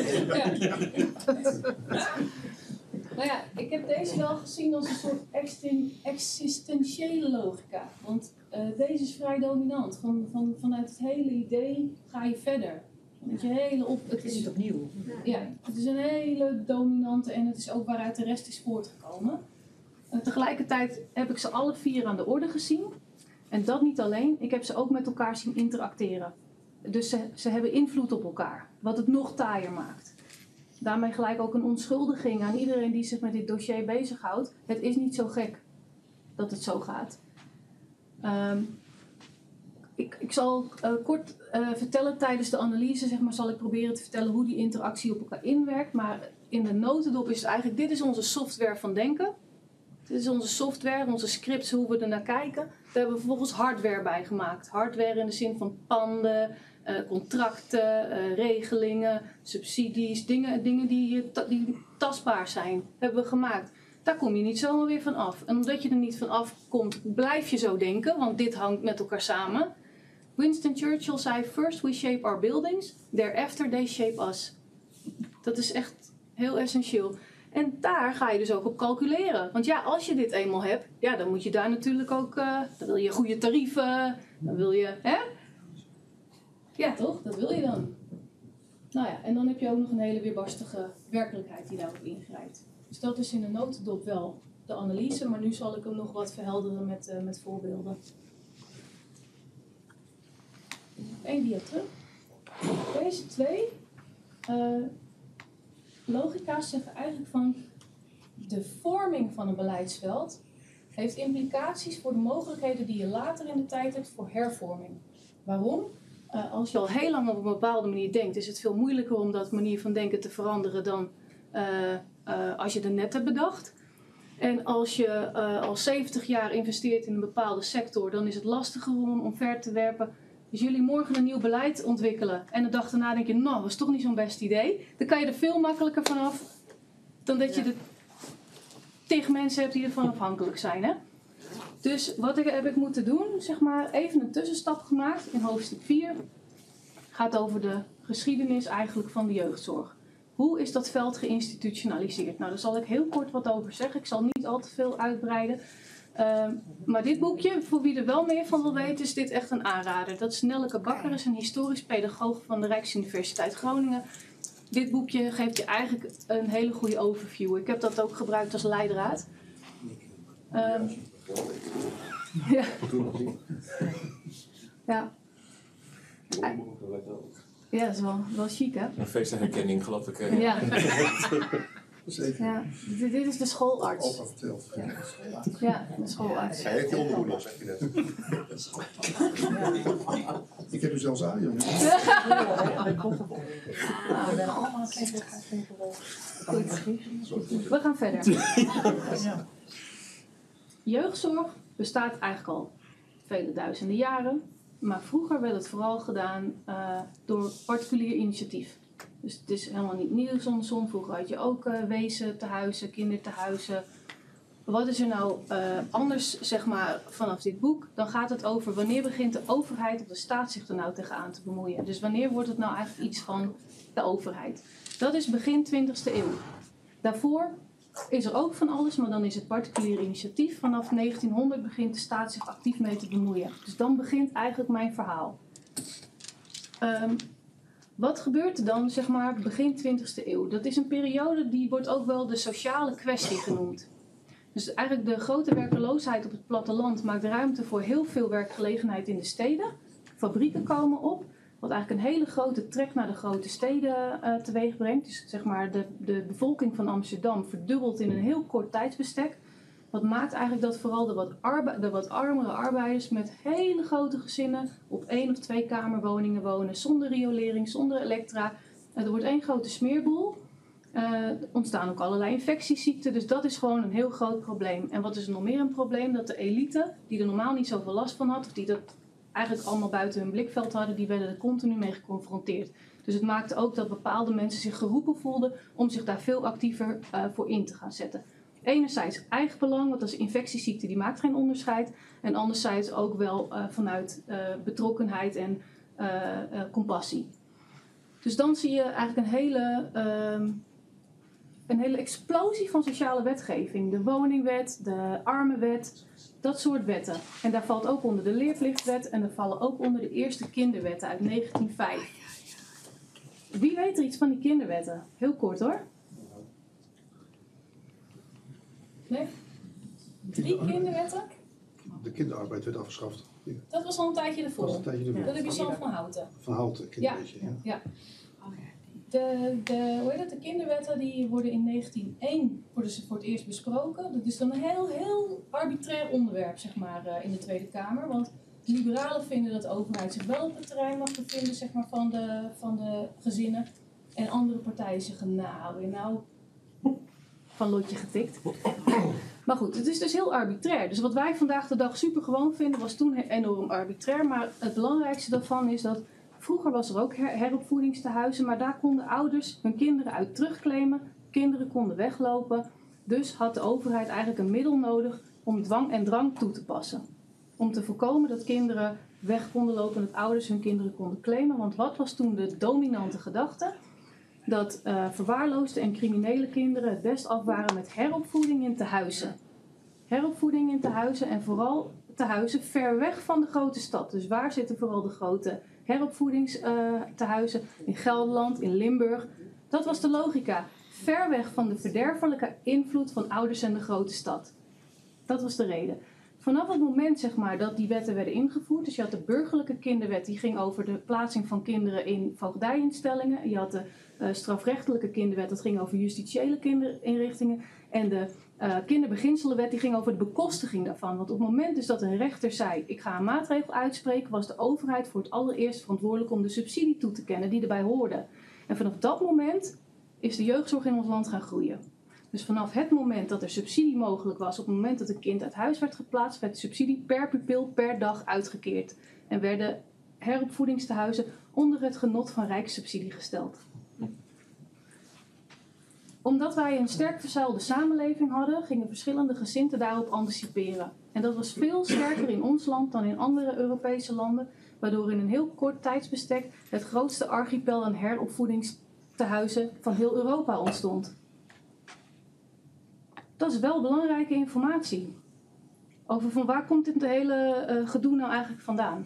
Nou ja, ik heb deze wel gezien als een soort existentiële logica. Want deze is vrij dominant. Vanuit het hele idee ga je verder. Met je hele Het is niet opnieuw. Ja, het is een hele dominante en het is ook waaruit de rest is voortgekomen. En tegelijkertijd heb ik ze alle vier aan de orde gezien. En dat niet alleen, ik heb ze ook met elkaar zien interacteren. Dus ze hebben invloed op elkaar, wat het nog taaier maakt. Daarmee gelijk ook een onschuldiging aan iedereen die zich met dit dossier bezighoudt. Het is niet zo gek dat het zo gaat. Ik zal kort vertellen tijdens de analyse, zeg maar, zal ik proberen te vertellen hoe die interactie op elkaar inwerkt. Maar in de notendop is het eigenlijk, dit is onze software van denken. Dit is onze software, onze scripts, hoe we er naar kijken. Daar hebben we vervolgens hardware bij gemaakt. Hardware in de zin van panden, contracten, regelingen, subsidies, dingen die tastbaar zijn, hebben we gemaakt. Daar kom je niet zomaar weer van af. En omdat je er niet van afkomt, blijf je zo denken, want dit hangt met elkaar samen. Winston Churchill zei, first we shape our buildings, thereafter they shape us. Dat is echt heel essentieel. En daar ga je dus ook op calculeren. Want ja, als je dit eenmaal hebt, ja, dan moet je daar natuurlijk ook... dan wil je goede tarieven, dan wil je... Hè? Ja, toch? Dat wil je dan. Nou ja, en dan heb je ook nog een hele weerbarstige werkelijkheid die daarop ingrijpt. Dus dat is in de notendop wel de analyse, maar nu zal ik hem nog wat verhelderen met voorbeelden. Eén dia terug. Deze twee logica's zeggen eigenlijk van de vorming van een beleidsveld heeft implicaties voor de mogelijkheden die je later in de tijd hebt voor hervorming. Waarom? Als je al heel lang op een bepaalde manier denkt, is het veel moeilijker om dat manier van denken te veranderen dan als je het net hebt bedacht. En als je al 70 jaar investeert in een bepaalde sector, dan is het lastiger om omver te werpen Als jullie morgen een nieuw beleid ontwikkelen en de dag daarna denk je, nou, dat was toch niet zo'n best idee. Dan kan je er veel makkelijker vanaf dan dat je er tegen mensen hebt die ervan afhankelijk zijn. Hè? Dus wat heb ik moeten doen? Zeg maar even een tussenstap gemaakt in hoofdstuk 4. Gaat over de geschiedenis eigenlijk van de jeugdzorg. Hoe is dat veld geïnstitutionaliseerd? Nou, daar zal ik heel kort wat over zeggen. Ik zal niet al te veel uitbreiden. Maar dit boekje, voor wie er wel meer van wil weten, is dit echt een aanrader. Dat is Nelleke Bakker, is een historisch pedagoog van de Rijksuniversiteit Groningen. Dit boekje geeft je eigenlijk een hele goede overview. Ik heb dat ook gebruikt als leidraad. Ja. Ja. Ja, dat is wel chic, hè? Een feestenherkenning, geloof ik. Ja. Zeker. Ja. Dit is de schoolarts. Opa verteld. Ja, de schoolarts. Hij heeft die ondergoed op, zeg je net. Ik heb hem zelfs aan, jongen. We gaan verder. Jeugdzorg bestaat eigenlijk al vele duizenden jaren. Maar vroeger werd het vooral gedaan door particulier initiatief. Dus het is helemaal niet nieuw zonder zon. Vroeger had je ook wezentehuizen, kindertehuizen. Wat is er nou anders, zeg maar, vanaf dit boek? Dan gaat het over wanneer begint de overheid of de staat zich er nou tegenaan te bemoeien. Dus wanneer wordt het nou eigenlijk iets van de overheid? Dat is begin 20e eeuw. Daarvoor is er ook van alles, maar dan is het particulier initiatief. Vanaf 1900 begint de staat zich actief mee te bemoeien. Dus dan begint eigenlijk mijn verhaal. Wat gebeurt er dan, zeg maar, begin 20e eeuw? Dat is een periode die wordt ook wel de sociale kwestie genoemd. Dus eigenlijk de grote werkeloosheid op het platteland maakt ruimte voor heel veel werkgelegenheid in de steden. Fabrieken komen op, wat eigenlijk een hele grote trek naar de grote steden teweeg brengt. Dus zeg maar de bevolking van Amsterdam verdubbelt in een heel kort tijdsbestek. Wat maakt eigenlijk dat vooral de wat armere arbeiders met hele grote gezinnen op 1 of 2 kamerwoningen wonen, zonder riolering, zonder elektra. Er wordt één grote smeerboel. Er ontstaan ook allerlei infectieziekten, dus dat is gewoon een heel groot probleem. En wat is er nog meer een probleem? Dat de elite, die er normaal niet zoveel last van had, of die dat eigenlijk allemaal buiten hun blikveld hadden, die werden er continu mee geconfronteerd. Dus het maakte ook dat bepaalde mensen zich geroepen voelden om zich daar veel actiever voor in te gaan zetten. Enerzijds eigen belang, want dat is infectieziekte, die maakt geen onderscheid. En anderzijds ook wel vanuit betrokkenheid en compassie. Dus dan zie je eigenlijk een hele explosie van sociale wetgeving. De woningwet, de armenwet, dat soort wetten. En daar valt ook onder de leerplichtwet en er vallen ook onder de eerste kinderwetten uit 1905. Wie weet er iets van die kinderwetten? Heel kort hoor. Nee? 3 kinderwetten? De kinderarbeid werd afgeschaft. Ja. Dat was al een tijdje ervoor. Dat was een tijdje ervoor. Dat heb je zo van Houten. Van Houten, kinderweetje. Ja. De kinderwetten die worden in 1901 worden ze voor het eerst besproken. Dat is dan een heel arbitrair onderwerp, zeg maar, in de Tweede Kamer. Want de liberalen vinden dat de overheid zich wel op het terrein mag bevinden, zeg maar, van de gezinnen. En andere partijen zeggen, nou van lotje getikt. Maar goed, het is dus heel arbitrair. Dus wat wij vandaag de dag super gewoon vinden, was toen enorm arbitrair. Maar het belangrijkste daarvan is dat vroeger was er ook heropvoedingstehuizen, maar daar konden ouders hun kinderen uit terugclaimen. Kinderen konden weglopen. Dus had de overheid eigenlijk een middel nodig om dwang en drang toe te passen. Om te voorkomen dat kinderen weg konden lopen en dat ouders hun kinderen konden claimen. Want wat was toen de dominante gedachte? Dat verwaarloosde en criminele kinderen het best af waren met heropvoeding in tehuizen. Heropvoeding in tehuizen en vooral tehuizen ver weg van de grote stad. Dus waar zitten vooral de grote heropvoedingstehuizen? In Gelderland, in Limburg. Dat was de logica. Ver weg van de verderfelijke invloed van ouders en de grote stad. Dat was de reden. Vanaf het moment, zeg maar, dat die wetten werden ingevoerd, dus je had de burgerlijke kinderwet, die ging over de plaatsing van kinderen in voogdijinstellingen. Je had de strafrechtelijke kinderwet, dat ging over justitiële kinderinrichtingen. En de kinderbeginselenwet, die ging over de bekostiging daarvan. Want op het moment dus dat een rechter zei, ik ga een maatregel uitspreken, was de overheid voor het allereerst verantwoordelijk om de subsidie toe te kennen die erbij hoorde. En vanaf dat moment is de jeugdzorg in ons land gaan groeien. Dus vanaf het moment dat er subsidie mogelijk was, op het moment dat een kind uit huis werd geplaatst, werd de subsidie per pupil per dag uitgekeerd. En werden heropvoedingstehuizen onder het genot van rijkssubsidie gesteld. Omdat wij een sterk verzuilde samenleving hadden, gingen verschillende gezinten daarop anticiperen. En dat was veel sterker in ons land dan in andere Europese landen, waardoor in een heel kort tijdsbestek het grootste archipel aan heropvoedingstehuizen van heel Europa ontstond. Dat is wel belangrijke informatie. Over van waar komt dit hele gedoe nou eigenlijk vandaan?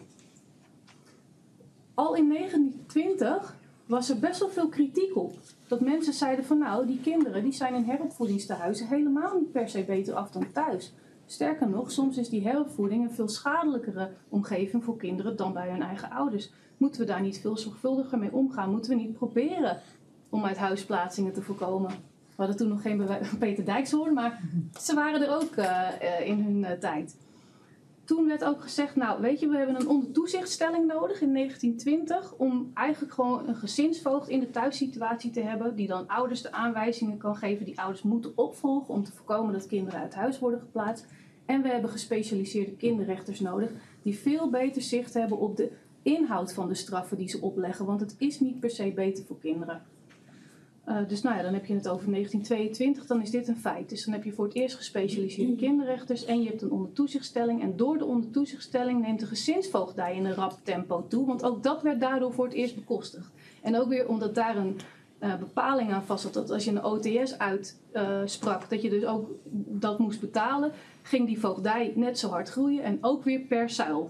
Al in 1920 was er best wel veel kritiek op. Dat mensen zeiden van nou, die kinderen die zijn in heropvoedingstehuizen helemaal niet per se beter af dan thuis. Sterker nog, soms is die heropvoeding een veel schadelijkere omgeving voor kinderen dan bij hun eigen ouders. Moeten we daar niet veel zorgvuldiger mee omgaan? Moeten we niet proberen om uithuisplaatsingen te voorkomen? We hadden toen nog geen Peter Dijkshoorn, maar ze waren er ook in hun tijd. Toen werd ook gezegd, nou weet je, we hebben een ondertoezichtstelling nodig in 1920 om eigenlijk gewoon een gezinsvoogd in de thuissituatie te hebben die dan ouders de aanwijzingen kan geven die ouders moeten opvolgen om te voorkomen dat kinderen uit huis worden geplaatst. En we hebben gespecialiseerde kinderrechters nodig die veel beter zicht hebben op de inhoud van de straffen die ze opleggen, want het is niet per se beter voor kinderen. Dus nou ja, dan heb je het over 1922, dan is dit een feit. Dus dan heb je voor het eerst gespecialiseerde kinderrechters en je hebt een ondertoezichtstelling. En door de ondertoezichtstelling neemt de gezinsvoogdij in een rap tempo toe, want ook dat werd daardoor voor het eerst bekostigd. En ook weer omdat daar een bepaling aan vast zat, dat als je een OTS uitsprak, dat je dus ook dat moest betalen, ging die voogdij net zo hard groeien en ook weer per zuil.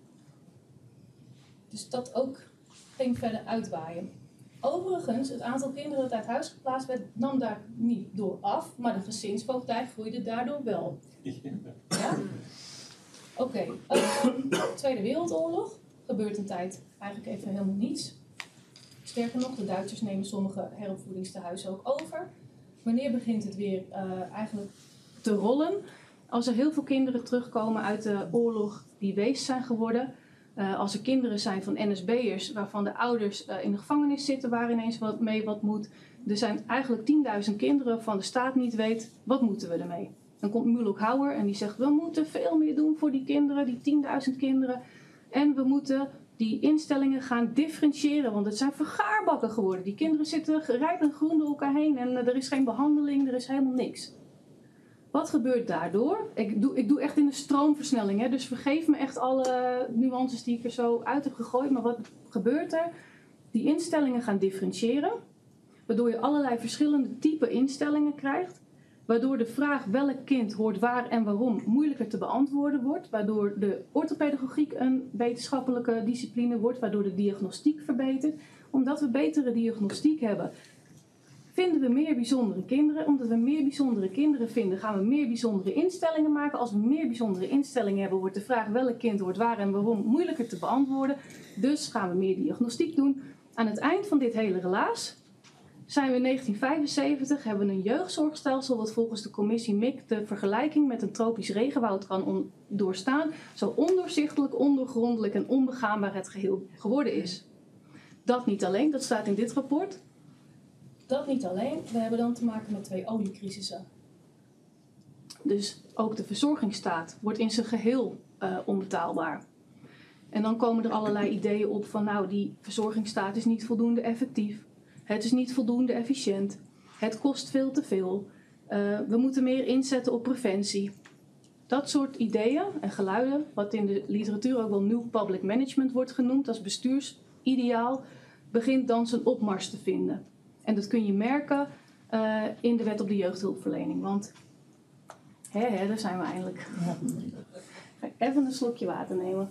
Dus dat ook ging verder uitwaaien. Overigens, het aantal kinderen dat uit huis geplaatst werd, nam daar niet door af, maar de gezinsvoogdij groeide daardoor wel. Ja? Oké. Tweede Wereldoorlog gebeurt een tijd eigenlijk even helemaal niets. Sterker nog, de Duitsers nemen sommige heropvoedingstehuizen ook over. Wanneer begint het weer eigenlijk te rollen? Als er heel veel kinderen terugkomen uit de oorlog die wees zijn geworden. Als er kinderen zijn van NSB'ers waarvan de ouders in de gevangenis zitten waar ineens wat moet. Er zijn eigenlijk 10.000 kinderen van de staat niet weet, wat moeten we ermee? Dan komt Muluk Hauer en die zegt, we moeten veel meer doen voor die kinderen, die 10.000 kinderen. En we moeten die instellingen gaan differentiëren, want het zijn vergaarbakken geworden. Die kinderen zitten rijp en groen door elkaar heen en er is geen behandeling, er is helemaal niks. Wat gebeurt daardoor? Ik doe echt in een stroomversnelling, hè? Dus vergeef me echt alle nuances die ik er zo uit heb gegooid. Maar wat gebeurt er? Die instellingen gaan differentiëren, waardoor je allerlei verschillende type instellingen krijgt. Waardoor de vraag welk kind hoort waar en waarom moeilijker te beantwoorden wordt. Waardoor de orthopedagogiek een wetenschappelijke discipline wordt, waardoor de diagnostiek verbetert. Omdat we betere diagnostiek hebben, vinden we meer bijzondere kinderen. Omdat we meer bijzondere kinderen vinden, gaan we meer bijzondere instellingen maken. Als we meer bijzondere instellingen hebben, wordt de vraag welk kind hoort waar en waarom moeilijker te beantwoorden. Dus gaan we meer diagnostiek doen. Aan het eind van dit hele relaas zijn we in 1975, hebben we een jeugdzorgstelsel wat volgens de commissie MIC de vergelijking met een tropisch regenwoud kan doorstaan. Zo ondoorzichtelijk, ondoorgrondelijk en onbegaanbaar het geheel geworden is. Dat niet alleen, dat staat in dit rapport. Dat niet alleen, we hebben dan te maken met 2 oliecrisissen. Dus ook de verzorgingsstaat wordt in zijn geheel onbetaalbaar. En dan komen er allerlei ideeën op van nou, die verzorgingsstaat is niet voldoende effectief. Het is niet voldoende efficiënt. Het kost veel te veel. We moeten meer inzetten op preventie. Dat soort ideeën en geluiden, wat in de literatuur ook wel New Public Management wordt genoemd als bestuursideaal, begint dan zijn opmars te vinden. En dat kun je merken in de wet op de jeugdhulpverlening. Want daar zijn we eindelijk. Even een slokje water nemen.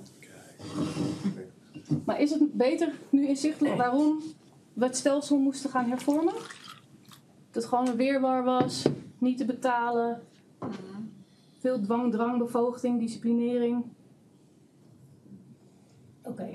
Maar is het beter nu inzichtelijk waarom we het stelsel moesten gaan hervormen? Dat het gewoon een weerwar was, niet te betalen, veel dwang, drang, bevoogding, disciplinering. Oké.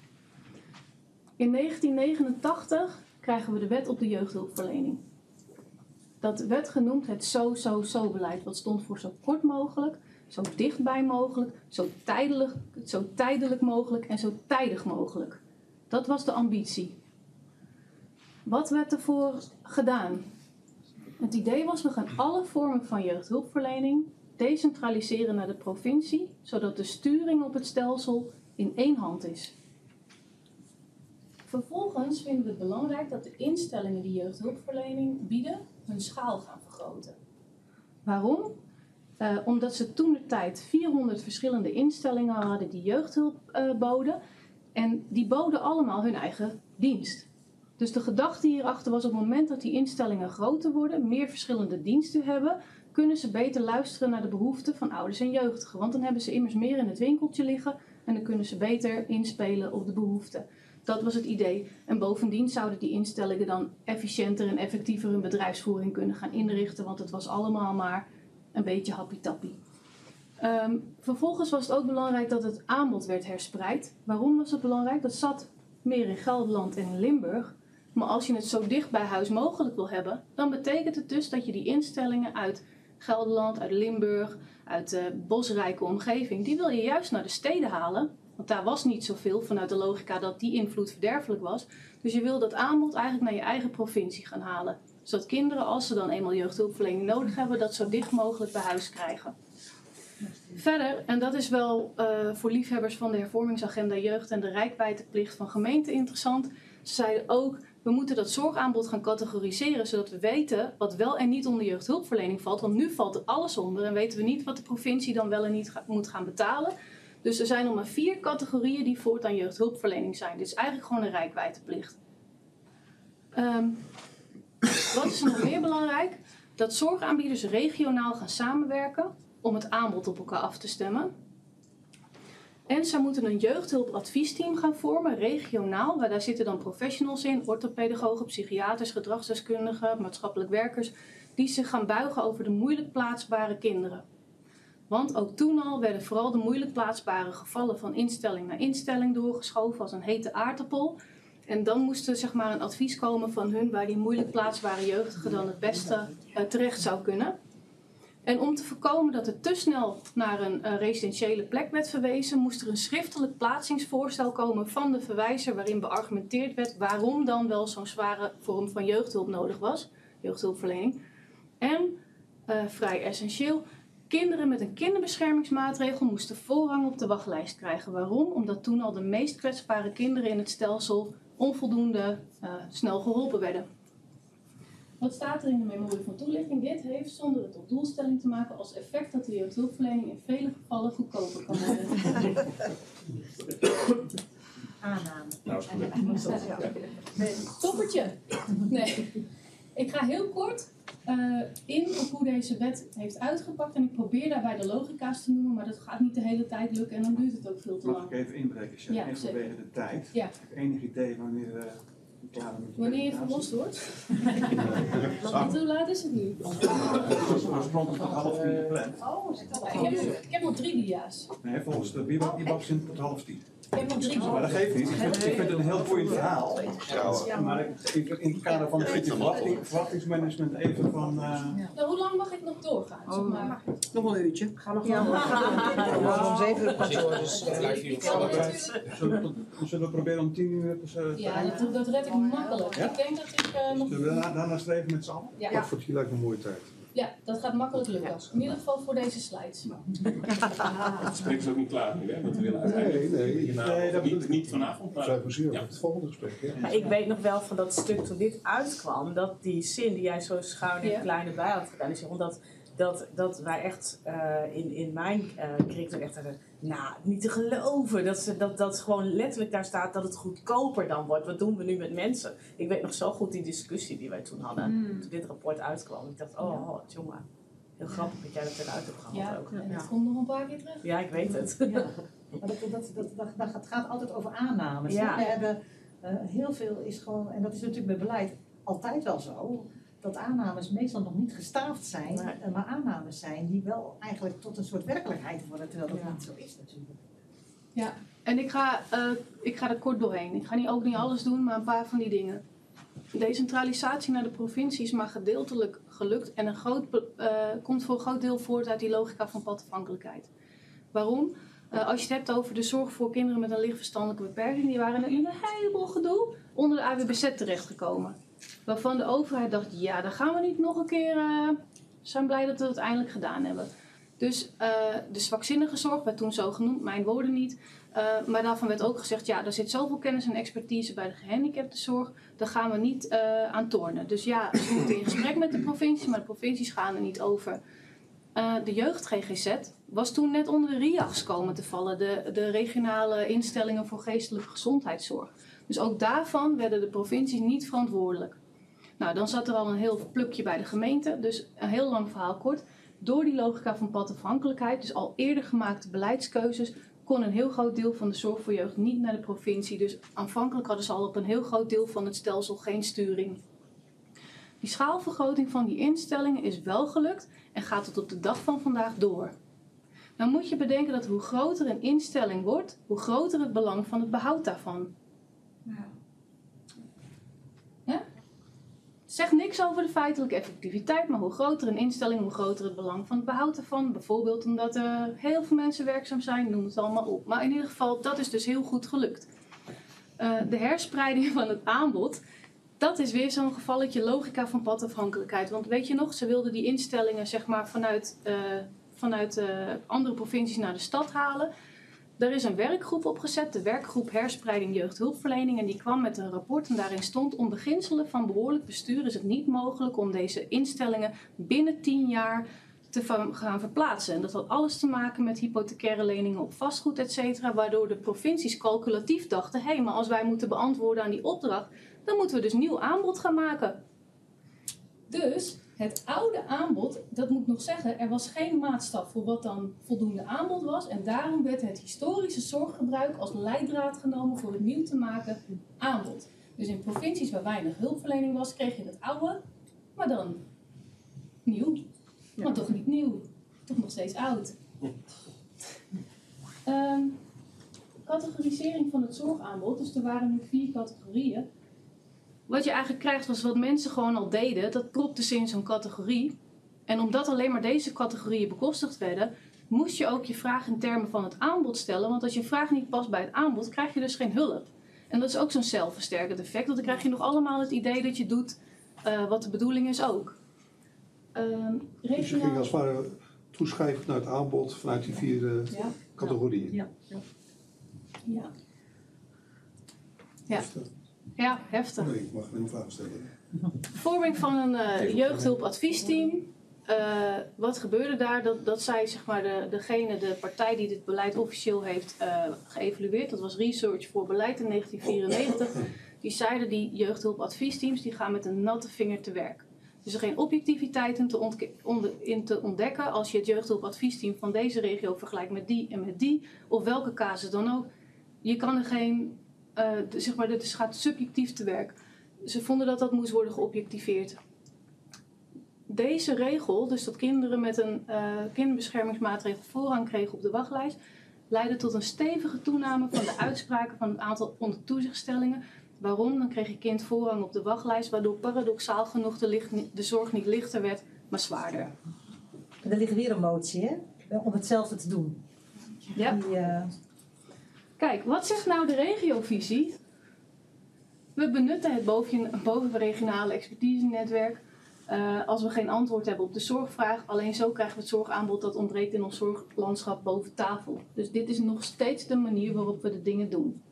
In 1989 krijgen we de wet op de jeugdhulpverlening. Dat werd genoemd het zo-beleid. Wat stond voor zo kort mogelijk, zo dichtbij mogelijk, zo tijdelijk mogelijk en zo tijdig mogelijk. Dat was de ambitie. Wat werd ervoor gedaan? Het idee was, we gaan alle vormen van jeugdhulpverlening decentraliseren naar de provincie, zodat de sturing op het stelsel in 1 hand is. Vervolgens vinden we het belangrijk dat de instellingen die jeugdhulpverlening bieden, hun schaal gaan vergroten. Waarom? Omdat ze toentertijd 400 verschillende instellingen hadden die jeugdhulp boden. En die boden allemaal hun eigen dienst. Dus de gedachte hierachter was op het moment dat die instellingen groter worden, meer verschillende diensten hebben, kunnen ze beter luisteren naar de behoeften van ouders en jeugdigen. Want dan hebben ze immers meer in het winkeltje liggen en dan kunnen ze beter inspelen op de behoeften. Dat was het idee. En bovendien zouden die instellingen dan efficiënter en effectiever hun bedrijfsvoering kunnen gaan inrichten, want het was allemaal maar een beetje happy-tappie. Vervolgens was het ook belangrijk dat het aanbod werd herspreid. Waarom was het belangrijk? Dat zat meer in Gelderland en in Limburg. Maar als je het zo dicht bij huis mogelijk wil hebben, dan betekent het dus dat je die instellingen uit Gelderland, uit Limburg, uit de bosrijke omgeving, die wil je juist naar de steden halen. Want daar was niet zoveel vanuit de logica dat die invloed verderfelijk was. Dus je wil dat aanbod eigenlijk naar je eigen provincie gaan halen. Zodat kinderen, als ze dan eenmaal jeugdhulpverlening nodig hebben, dat zo dicht mogelijk bij huis krijgen. Verder, en dat is wel voor liefhebbers van de hervormingsagenda jeugd en de reikwijdteplicht van gemeenten interessant. Ze zeiden ook, we moeten dat zorgaanbod gaan categoriseren, zodat we weten wat wel en niet onder jeugdhulpverlening valt. Want nu valt er alles onder en weten we niet wat de provincie dan wel en niet moet gaan betalen. Dus er zijn nog maar 4 categorieën die voortaan jeugdhulpverlening zijn. Dit is eigenlijk gewoon een reikwijdteplicht. Wat is er nog meer belangrijk? Dat zorgaanbieders regionaal gaan samenwerken om het aanbod op elkaar af te stemmen. En zij moeten een jeugdhulpadviesteam gaan vormen, regionaal. Waar daar zitten dan professionals in, orthopedagogen, psychiaters, gedragsdeskundigen, maatschappelijk werkers. Die zich gaan buigen over de moeilijk plaatsbare kinderen. Want ook toen al werden vooral de moeilijk plaatsbare gevallen van instelling naar instelling doorgeschoven als een hete aardappel. En dan moest er zeg maar een advies komen van hun waar die moeilijk plaatsbare jeugdige dan het beste terecht zou kunnen. En om te voorkomen dat het te snel naar een residentiële plek werd verwezen, moest er een schriftelijk plaatsingsvoorstel komen van de verwijzer waarin beargumenteerd werd waarom dan wel zo'n zware vorm van jeugdhulp nodig was, jeugdhulpverlening. En, vrij essentieel, kinderen met een kinderbeschermingsmaatregel moesten voorrang op de wachtlijst krijgen. Waarom? Omdat toen al de meest kwetsbare kinderen in het stelsel onvoldoende snel geholpen werden. Wat staat er in de memorie van toelichting? Dit heeft, zonder het tot doelstelling te maken, als effect dat de jeugdhulpverlening in vele gevallen goedkoper kan worden. Aanname. Toppertje! Nee. Ik ga heel kort in op hoe deze wet heeft uitgepakt. En ik probeer daarbij de logica's te noemen, maar dat gaat niet de hele tijd lukken en dan duurt het ook veel te lang. Mag ik even inbreken, Sjan? Ja, even zeker. vanwege de tijd. Ja. Ik heb enig idee wanneer Wanneer je verlost wordt? Want hoe laat is het nu? Oorspronkelijk tot 3:30 gepland. Ik heb nog 3 dia's. Nee, volgens de bibas in tot 9:30. Ik heb nog 3 dia's. Maar dat geeft niet. Ik vind het een heel boeiend verhaal. Maar in het kader van het stukje verwachtingsmanagement even van... Nou, hoe lang mag ik nog doorgaan? Zeg maar. Nog een uurtje. Ga nog om 7 uur kantoor, dus Zullen we proberen om 10:00 Ja, dat red ik makkelijk. Ja? Ik denk dat ik nog... Zullen we daarna streven met z'n allen? Ja. Voor het lijkt me een mooie tijd. Ja, dat gaat makkelijk lukken. In ieder geval voor deze slides. Het spreekt ook niet klaar nu, hè? Want we willen uiteindelijk niet vanavond. Maar... 5 uur, het volgende gesprek. Ja. Maar ik weet nog wel van dat stuk toen dit uitkwam, dat die zin die jij zo schuin en Ja. klein erbij had gedaan, is dat wij echt in mijn curriculum echt hadden, nou, niet te geloven. Dat gewoon letterlijk daar staat dat het goedkoper dan wordt. Wat doen we nu met mensen? Ik weet nog zo goed die discussie die wij toen hadden, toen dit rapport uitkwam. Ik dacht, jongen, heel grappig dat jij dat eruit hebt gehaald Ja, ook. en dat komt nog een paar keer terug. Ja, ik weet het. Ja. Maar dat gaat altijd over aannames. Ja. We hebben heel veel is gewoon, en dat is natuurlijk met beleid altijd wel zo, dat aannames meestal nog niet gestaafd zijn, Nee. maar aannames zijn die wel eigenlijk tot een soort werkelijkheid worden, terwijl dat niet zo is natuurlijk. Ja, en ik ga er kort doorheen. Ik ga ook niet alles doen, maar een paar van die dingen. Decentralisatie naar de provincie is maar gedeeltelijk gelukt en komt voor een groot deel voort uit die logica van padafhankelijkheid. Waarom? Als je het hebt over de zorg voor kinderen met een lichtverstandelijke beperking, die waren in een heleboel gedoe onder de AWBZ terechtgekomen. Waarvan de overheid dacht, ja, dan gaan we niet nog een keer, zijn blij dat we het eindelijk gedaan hebben. Dus de zwakzinnige zorg werd toen zo genoemd, mijn woorden niet. Maar daarvan werd ook gezegd, ja, er zit zoveel kennis en expertise bij de gehandicaptenzorg, daar gaan we niet aan tornen. Dus ja, we moeten in gesprek met de provincie, maar de provincies gaan er niet over. De jeugd-GGZ was toen net onder de RIAGs komen te vallen, de regionale instellingen voor geestelijke gezondheidszorg. Dus ook daarvan werden de provincies niet verantwoordelijk. Nou, dan zat er al een heel plukje bij de gemeente, dus een heel lang verhaal kort. Door die logica van padafhankelijkheid, dus al eerder gemaakte beleidskeuzes, kon een heel groot deel van de zorg voor jeugd niet naar de provincie. Dus aanvankelijk hadden ze al op een heel groot deel van het stelsel geen sturing. Die schaalvergroting van die instellingen is wel gelukt en gaat tot op de dag van vandaag door. Nou moet je bedenken dat hoe groter een instelling wordt, hoe groter het belang van het behoud daarvan. Ja? Zegt niks over de feitelijke effectiviteit, maar hoe groter een instelling, hoe groter het belang van het behoud ervan. Bijvoorbeeld omdat er heel veel mensen werkzaam zijn, noem het allemaal op. Maar in ieder geval, dat is dus heel goed gelukt. De herspreiding van het aanbod, dat is weer zo'n gevalletje logica van padafhankelijkheid. Want weet je nog, ze wilden die instellingen zeg maar vanuit andere provincies naar de stad halen. Er is een werkgroep opgezet, de werkgroep Herspreiding Jeugdhulpverlening. En die kwam met een rapport en daarin stond: om beginselen van behoorlijk bestuur is het niet mogelijk om deze instellingen binnen 10 jaar te gaan verplaatsen. En dat had alles te maken met hypothecaire leningen op vastgoed, etc. Waardoor de provincies calculatief dachten: hé, maar als wij moeten beantwoorden aan die opdracht, dan moeten we dus nieuw aanbod gaan maken. Dus het oude aanbod, dat moet nog zeggen, er was geen maatstaf voor wat dan voldoende aanbod was. En daarom werd het historische zorggebruik als leidraad genomen voor het nieuw te maken aanbod. Dus in provincies waar weinig hulpverlening was, kreeg je het oude, maar dan nieuw. Ja. Maar toch niet nieuw, toch nog steeds oud. Categorisering van het zorgaanbod, dus er waren nu 4 categorieën. Wat je eigenlijk krijgt was wat mensen gewoon al deden, dat propte ze in zo'n categorie. En omdat alleen maar deze categorieën bekostigd werden, moest je ook je vraag in termen van het aanbod stellen. Want als je vraag niet past bij het aanbod, krijg je dus geen hulp. En dat is ook zo'n zelfversterkend effect, want dan krijg je nog allemaal het idee dat je doet wat de bedoeling is ook. Dus je ging als het ware toeschrijven naar het aanbod vanuit die 4 categorieën. Ja. Ja, heftig. Nee, ik mag alleen maar vragen stellen. Vorming van een jeugdhulpadviesteam. Wat gebeurde daar? Dat zei zeg maar de partij die dit beleid officieel heeft geëvalueerd. Dat was Research voor Beleid in 1994. Die zeiden die jeugdhulpadviesteams die gaan met een natte vinger te werk. Dus er geen objectiviteit in te ontdekken als je het jeugdhulpadviesteam van deze regio vergelijkt met die en met die. Of welke casus dan ook. Je kan er geen... zeg maar, dit gaat subjectief te werk. Ze vonden dat dat moest worden geobjectiveerd. Deze regel, dus dat kinderen met een kinderbeschermingsmaatregel voorrang kregen op de wachtlijst, leidde tot een stevige toename van de uitspraken van het aantal onder toezichtstellingen. Waarom? Dan kreeg je kind voorrang op de wachtlijst, waardoor paradoxaal genoeg de zorg niet lichter werd, maar zwaarder. Er ligt weer een motie, hè? Om hetzelfde te doen. Ja. Kijk, wat zegt nou de regiovisie? We benutten het bovenregionale expertise-netwerk als we geen antwoord hebben op de zorgvraag. Alleen zo krijgen we het zorgaanbod dat ontbreekt in ons zorglandschap boven tafel. Dus dit is nog steeds de manier waarop we de dingen doen.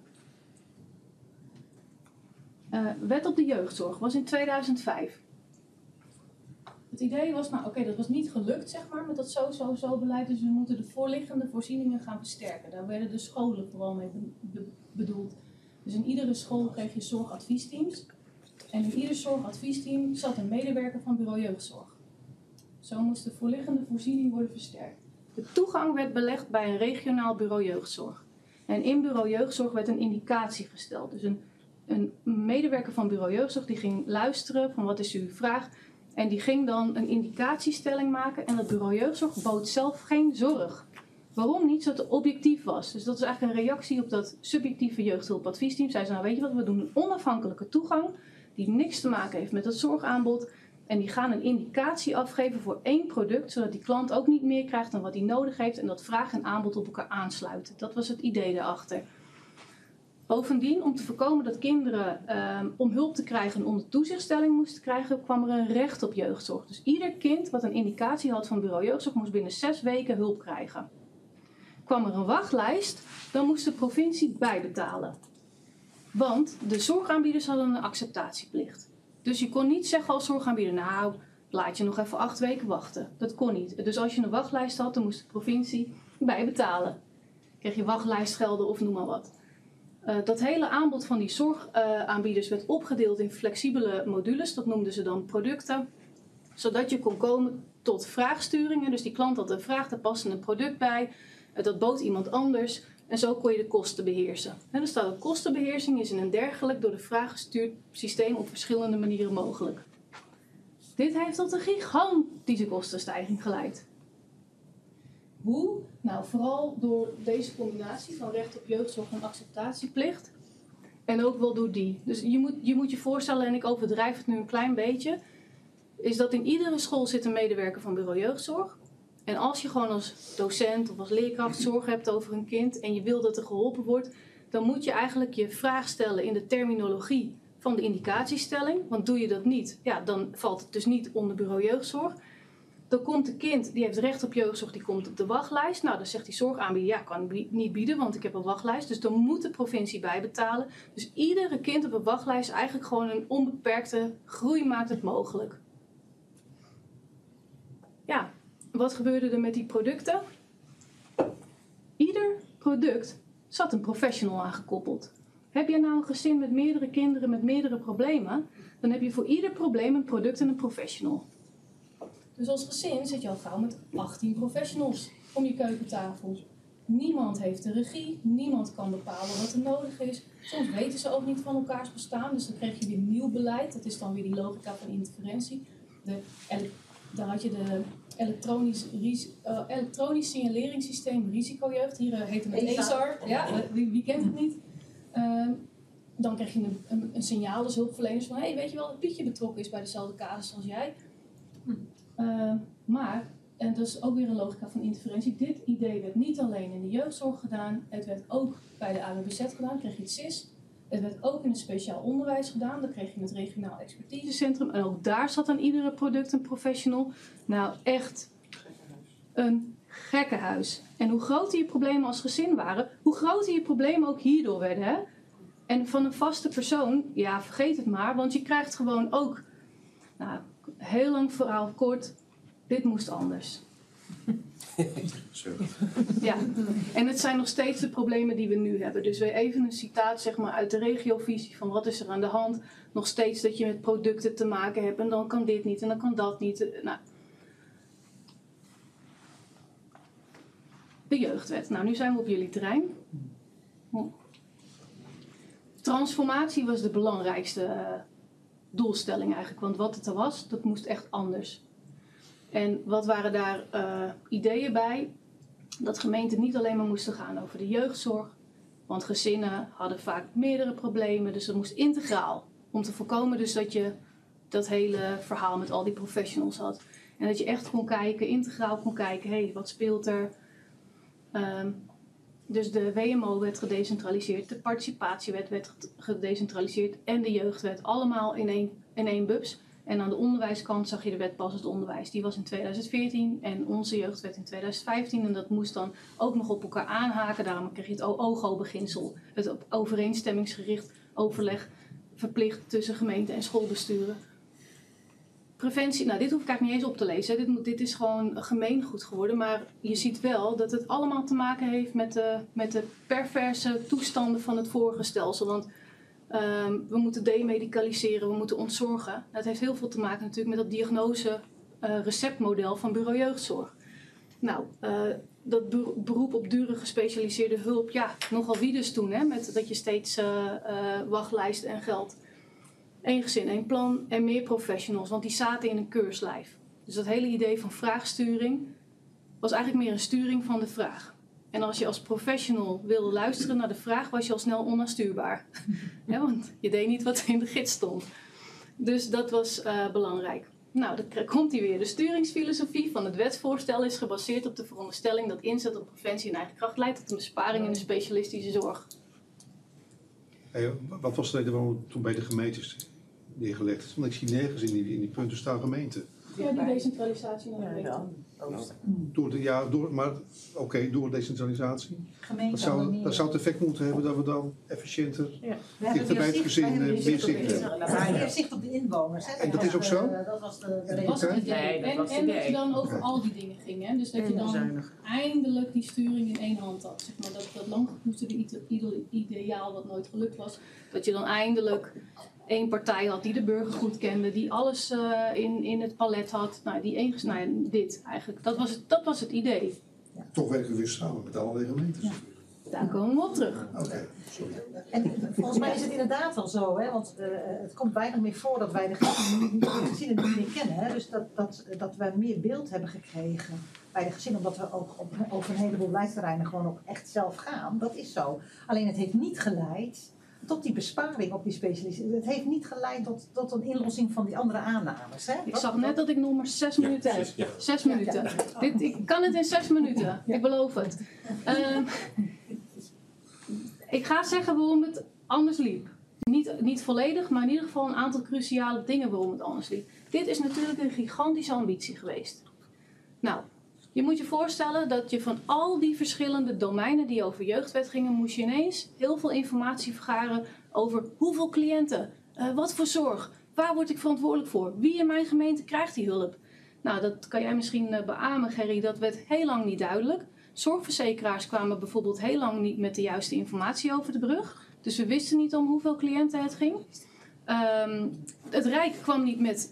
Wet op de jeugdzorg was in 2005. Het idee was, nou oké, dat was niet gelukt zeg maar met dat zo beleid. Dus we moeten de voorliggende voorzieningen gaan versterken. Daar werden de scholen vooral mee bedoeld. Dus in iedere school kreeg je zorgadviesteams. En in ieder zorgadviesteam zat een medewerker van bureau jeugdzorg. Zo moest de voorliggende voorziening worden versterkt. De toegang werd belegd bij een regionaal bureau jeugdzorg. En in bureau jeugdzorg werd een indicatie gesteld. Dus een medewerker van bureau jeugdzorg die ging luisteren van wat is uw vraag. En die ging dan een indicatiestelling maken. En dat bureau jeugdzorg bood zelf geen zorg. Waarom niet? Zodat het objectief was. Dus dat is eigenlijk een reactie op dat subjectieve jeugdhulpadviesteam. Zij zei, nou weet je wat, we doen een onafhankelijke toegang. Die niks te maken heeft met het zorgaanbod. En die gaan een indicatie afgeven voor 1 product. Zodat die klant ook niet meer krijgt dan wat hij nodig heeft. En dat vraag en aanbod op elkaar aansluiten. Dat was het idee daarachter. Bovendien, om te voorkomen dat kinderen om hulp te krijgen en onder toezichtstelling moesten krijgen, kwam er een recht op jeugdzorg. Dus ieder kind wat een indicatie had van bureau jeugdzorg moest binnen 6 weken hulp krijgen. Kwam er een wachtlijst, dan moest de provincie bijbetalen. Want de zorgaanbieders hadden een acceptatieplicht. Dus je kon niet zeggen als zorgaanbieder, nou, laat je nog even 8 weken wachten. Dat kon niet. Dus als je een wachtlijst had, dan moest de provincie bijbetalen. Kreeg je wachtlijstgelden of noem maar wat. Dat hele aanbod van die zorgaanbieders werd opgedeeld in flexibele modules. Dat noemden ze dan producten. Zodat je kon komen tot vraagsturingen. Dus die klant had een vraag, daar paste een product bij. Dat bood iemand anders. En zo kon je de kosten beheersen. En er staat ook kostenbeheersing is in een dergelijk door de vraag gestuurd systeem op verschillende manieren mogelijk. Dit heeft tot een gigantische kostenstijging geleid. Hoe? Nou, vooral door deze combinatie van recht op jeugdzorg en acceptatieplicht. En ook wel door die. Dus je moet je voorstellen, en ik overdrijf het nu een klein beetje, is dat in iedere school zit een medewerker van bureau jeugdzorg. En als je gewoon als docent of als leerkracht zorg hebt over een kind en je wil dat er geholpen wordt, dan moet je eigenlijk je vraag stellen in de terminologie van de indicatiestelling. Want doe je dat niet, ja, dan valt het dus niet onder bureau jeugdzorg. Dan komt een kind, die heeft recht op jeugdzorg, die komt op de wachtlijst. Nou, dan zegt die zorgaanbieder, ja, kan ik niet bieden, want ik heb een wachtlijst. Dus dan moet de provincie bijbetalen. Dus iedere kind op een wachtlijst eigenlijk gewoon een onbeperkte groei maakt het mogelijk. Ja, wat gebeurde er met die producten? Ieder product zat een professional aangekoppeld. Heb je nou een gezin met meerdere kinderen met meerdere problemen, dan heb je voor ieder probleem een product en een professional. Dus als gezin zit je al gauw met 18 professionals om je keukentafel. Niemand heeft de regie, niemand kan bepalen wat er nodig is. Soms weten ze ook niet van elkaars bestaan, dus dan krijg je weer nieuw beleid. Dat is dan weer die logica van interferentie. Dan had je de elektronisch signaleringssysteem risicojeugd. Hier heet het ESAR. Ja, wie kent het niet? Dan krijg je een signaal, dus hulpverleners van, hey, weet je wel dat Pietje betrokken is bij dezelfde casus als jij? Maar, en dat is ook weer een logica van interferentie, dit idee werd niet alleen in de jeugdzorg gedaan, het werd ook bij de AWBZ gedaan, kreeg je het SIS. Het werd ook in het speciaal onderwijs gedaan, dan kreeg je het regionaal expertisecentrum en ook daar zat aan iedere product een professional. Nou, echt een gekkenhuis. En hoe groter je problemen als gezin waren, hoe groter je problemen ook hierdoor werden. Hè? En van een vaste persoon, ja, vergeet het maar, want je krijgt gewoon ook, nou, heel lang verhaal kort, dit moest anders. Ja, en het zijn nog steeds de problemen die we nu hebben. Dus weer even een citaat zeg maar, uit de regiovisie van wat is er aan de hand. Nog steeds dat je met producten te maken hebt en dan kan dit niet en dan kan dat niet. Nou. De jeugdwet. Nou, nu zijn we op jullie terrein. Transformatie was de belangrijkste doelstelling eigenlijk. Want wat het er was, dat moest echt anders. En wat waren daar ideeën bij? Dat gemeenten niet alleen maar moesten gaan over de jeugdzorg. Want gezinnen hadden vaak meerdere problemen. Dus dat moest integraal. Om te voorkomen dus dat je dat hele verhaal met al die professionals had. En dat je echt kon kijken, integraal kon kijken. Hé, wat speelt er? Dus de WMO werd gedecentraliseerd. De participatiewet werd gedecentraliseerd. En de jeugdwet. Allemaal in één bubs. En aan de onderwijskant zag je de wet passend onderwijs. Die was in 2014 en onze jeugdwet in 2015. En dat moest dan ook nog op elkaar aanhaken. Daarom kreeg je het OGO-beginsel. Het op overeenstemmingsgericht overleg verplicht tussen gemeente en schoolbesturen. Preventie, nou dit hoef ik eigenlijk niet eens op te lezen. Dit is gewoon gemeengoed geworden. Maar je ziet wel dat het allemaal te maken heeft met de perverse toestanden van het vorige stelsel. Want we moeten demedicaliseren, we moeten ontzorgen. Dat heeft heel veel te maken natuurlijk met dat diagnose-receptmodel van bureau jeugdzorg. Nou, dat beroep op dure gespecialiseerde hulp, ja, nogal wie dus toen, hè, met dat je steeds wachtlijsten en geld. 1 gezin, 1 plan en meer professionals, want die zaten in een keurslijf. Dus dat hele idee van vraagsturing was eigenlijk meer een sturing van de vraag. En als je als professional wilde luisteren naar de vraag, was je al snel onaanstuurbaar. Ja, want je deed niet wat er in de gids stond. Dus dat was belangrijk. Nou, dan komt hij weer. De sturingsfilosofie van het wetsvoorstel is gebaseerd op de veronderstelling dat inzet op preventie en eigen kracht leidt tot een besparing in de specialistische zorg. Wat was de reden waarom toen bij de gemeentes neergelegd is? Want ik zie nergens in die punten staan gemeenten. Ja, die decentralisatie naar de Ja, gemeente. dan. Oosten. Door decentralisatie. Gemeente Dat zou het effect moeten hebben dat we dan efficiënter Ja. dichter bij het gezin meer zicht hebben. Meer zicht op de inwoners. Hè? En dat is ook zo? Dat was de Dat was het idee. Nee, dat was het en dat idee. je dan over al die dingen ging. Hè? Dus dat je dan Zuinig. eindelijk die sturing in één hand had. Zeg maar, dat lang gekoesterde ideaal wat nooit gelukt was. Dat je dan eindelijk één partij had die de burger goed kende. Die alles in het palet had. Dit eigenlijk. Dat was het idee. Toch werken we weer samen met allerlei gemeentes. Ja. Daar komen we op terug. Oké, sorry. En volgens mij is het inderdaad wel zo, hè? Want het komt weinig meer voor dat wij de gezinnen niet meer kennen. Hè? Dus dat we meer beeld hebben gekregen bij de gezinnen, omdat we ook over een heleboel beleidsterreinen gewoon ook echt zelf gaan. Dat is zo. Alleen het heeft niet geleid tot die besparing op die specialisten. Het heeft niet geleid tot een inlossing van die andere aannames. Hè? Ik zag net dat ik nog maar 6 minuten heb. 6 minuten. Ik kan het in 6 minuten. Ik beloof het. Ik ga zeggen waarom het anders liep. Niet volledig, maar in ieder geval een aantal cruciale dingen waarom het anders liep. Dit is natuurlijk een gigantische ambitie geweest. Nou, je moet je voorstellen dat je van al die verschillende domeinen die over jeugdwet gingen, moest je ineens heel veel informatie vergaren over hoeveel cliënten, wat voor zorg, waar word ik verantwoordelijk voor, wie in mijn gemeente krijgt die hulp. Nou, dat kan jij misschien beamen, Gerry, dat werd heel lang niet duidelijk. Zorgverzekeraars kwamen bijvoorbeeld heel lang niet met de juiste informatie over de brug. Dus we wisten niet om hoeveel cliënten het ging. Het Rijk kwam niet met